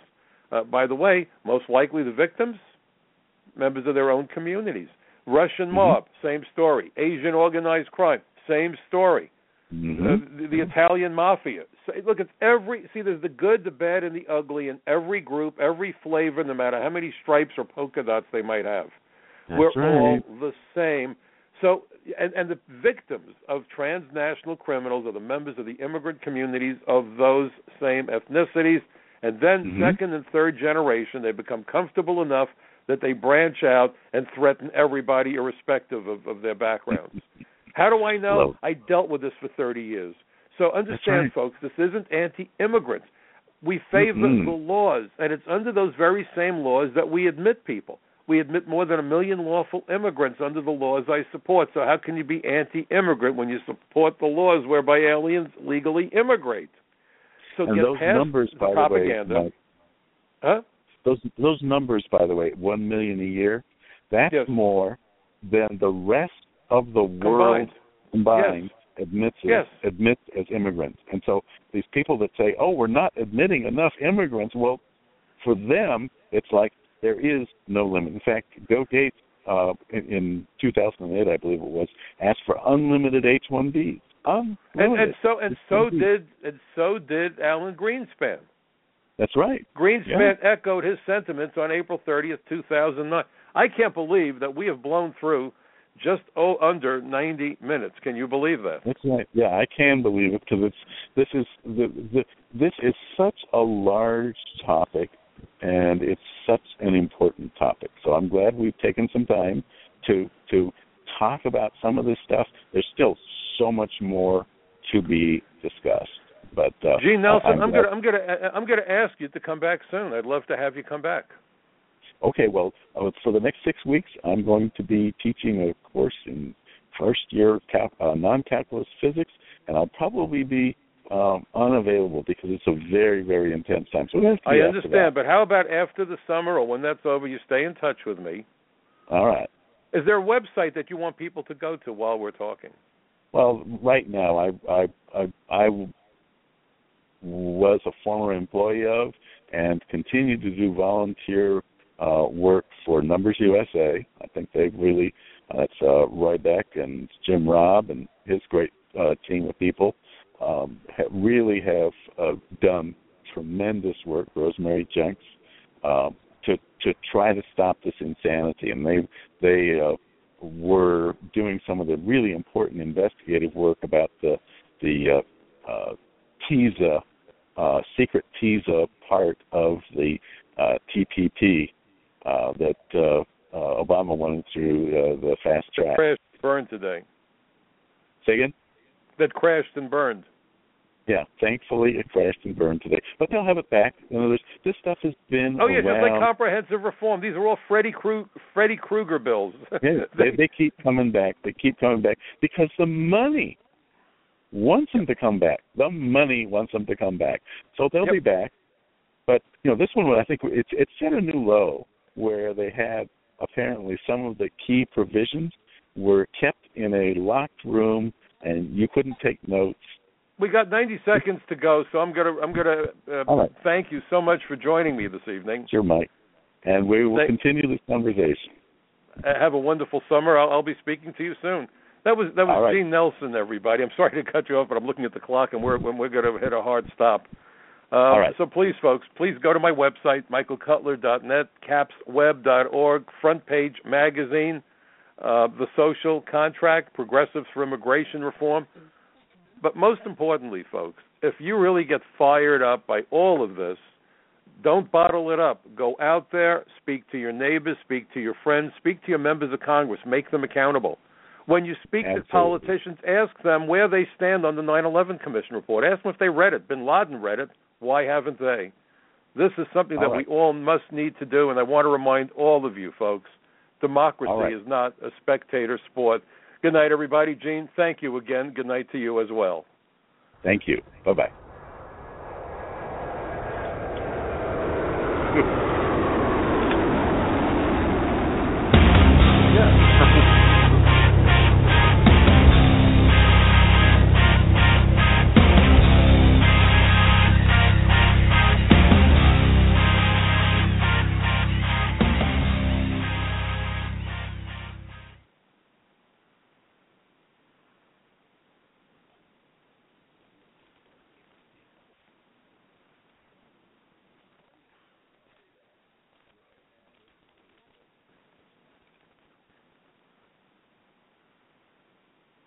Uh, by the way, most likely the victims, members of their own communities. Russian mob, mm-hmm. same story. Asian organized crime, same story. Mm-hmm. Uh, the, the Italian mafia. So, look, it's every, see, there's the good, the bad, and the ugly in every group, every flavor, no matter how many stripes or polka dots they might have. That's We're right. all the same. So, and, and the victims of transnational criminals are the members of the immigrant communities of those same ethnicities. And then mm-hmm. second and third generation, they become comfortable enough that they branch out and threaten everybody irrespective of, of their backgrounds. How do I know? Hello. I dealt with this for thirty years. So understand, right. folks, this isn't anti-immigrant. We favor mm-hmm. the laws, and it's under those very same laws that we admit people. We admit more than a million lawful immigrants under the laws I support. So how can you be anti-immigrant when you support the laws whereby aliens legally immigrate? So and get those past numbers, the by propaganda. The way, Mike, huh? Those those numbers, by the way, one million a year, that's yes. more than the rest of the world combined, combined yes. admits as, yes. admits as immigrants. And so these people that say, "Oh, we're not admitting enough immigrants," well, for them, it's like there is no limit. In fact, Bill Gates, uh, in, in two thousand eight, I believe it was, asked for unlimited H one Bs. Unlimited. And, and so and so did and so did Alan Greenspan. That's right. Greenspan yeah. echoed his sentiments on April thirtieth, two thousand nine. I can't believe that we have blown through just oh, under ninety minutes. Can you believe that? That's right. Yeah, I can believe it because it's this is the, the this is such a large topic, and it's such an important topic. So I'm glad we've taken some time to to talk about some of this stuff. There's still so much more to be discussed. But uh, Gene Nelson, I'm, I'm gonna I'm gonna I'm gonna ask you to come back soon. I'd love to have you come back. Okay, well, uh, for the next six weeks, I'm going to be teaching a course in first year cap, uh, non-calculus physics, and I'll probably be um, unavailable because it's a very, very intense time. So we'll I understand, but how about after the summer or when that's over, you stay in touch with me? All right. Is there a website that you want people to go to while we're talking? Well, right now, I I I, I was a former employee of and continue to do volunteer uh, work for Numbers U S A. I think they've really, uh, that's uh, Roy Beck and Jim Robb and his great uh, team of people, um, have really have uh, done tremendous work, Rosemary Jenks, uh, to to try to stop this insanity. And they they uh, were doing some of the really important investigative work about the the uh, uh, TISA, uh, secret TISA part of the uh, T P P uh, that uh, uh, Obama wanted through uh, the fast track. That crashed and burned today. Say again? That crashed and burned. Yeah, thankfully it crashed and burned today. But they'll have it back. You know, this stuff has been Oh, yeah, around. just like comprehensive reform. These are all Freddy, Krug- Freddy Krueger bills. Yeah, they, they keep coming back. They keep coming back because the money wants them to come back. The money wants them to come back. So they'll yep. be back. But, you know, this one, I think, it's it set a new low where they had apparently some of the key provisions were kept in a locked room and you couldn't take notes. We got ninety seconds to go, so I'm gonna I'm gonna uh, right. thank you so much for joining me this evening. Sure, Mike. And we will Thank- continue this conversation. Uh, have a wonderful summer. I'll, I'll be speaking to you soon. That was that was right. Gene Nelson, everybody. I'm sorry to cut you off, but I'm looking at the clock, and we're when we're going to hit a hard stop. Uh, All right. So please, folks, please go to my website, michael cutler dot net, caps web dot org, Front Page Magazine, uh, The Social Contract, Progressives for Immigration Reform. But most importantly, folks, if you really get fired up by all of this, don't bottle it up. Go out there, speak to your neighbors, speak to your friends, speak to your members of Congress, make them accountable. When you speak Absolutely. to politicians, ask them where they stand on the nine eleven Commission report. Ask them if they read it. Bin Laden read it. Why haven't they? This is something all that right. we all must need to do, and I want to remind all of you folks, democracy right. is not a spectator sport. Good night, everybody. Gene, thank you again. Good night to you as well. Thank you. Bye-bye.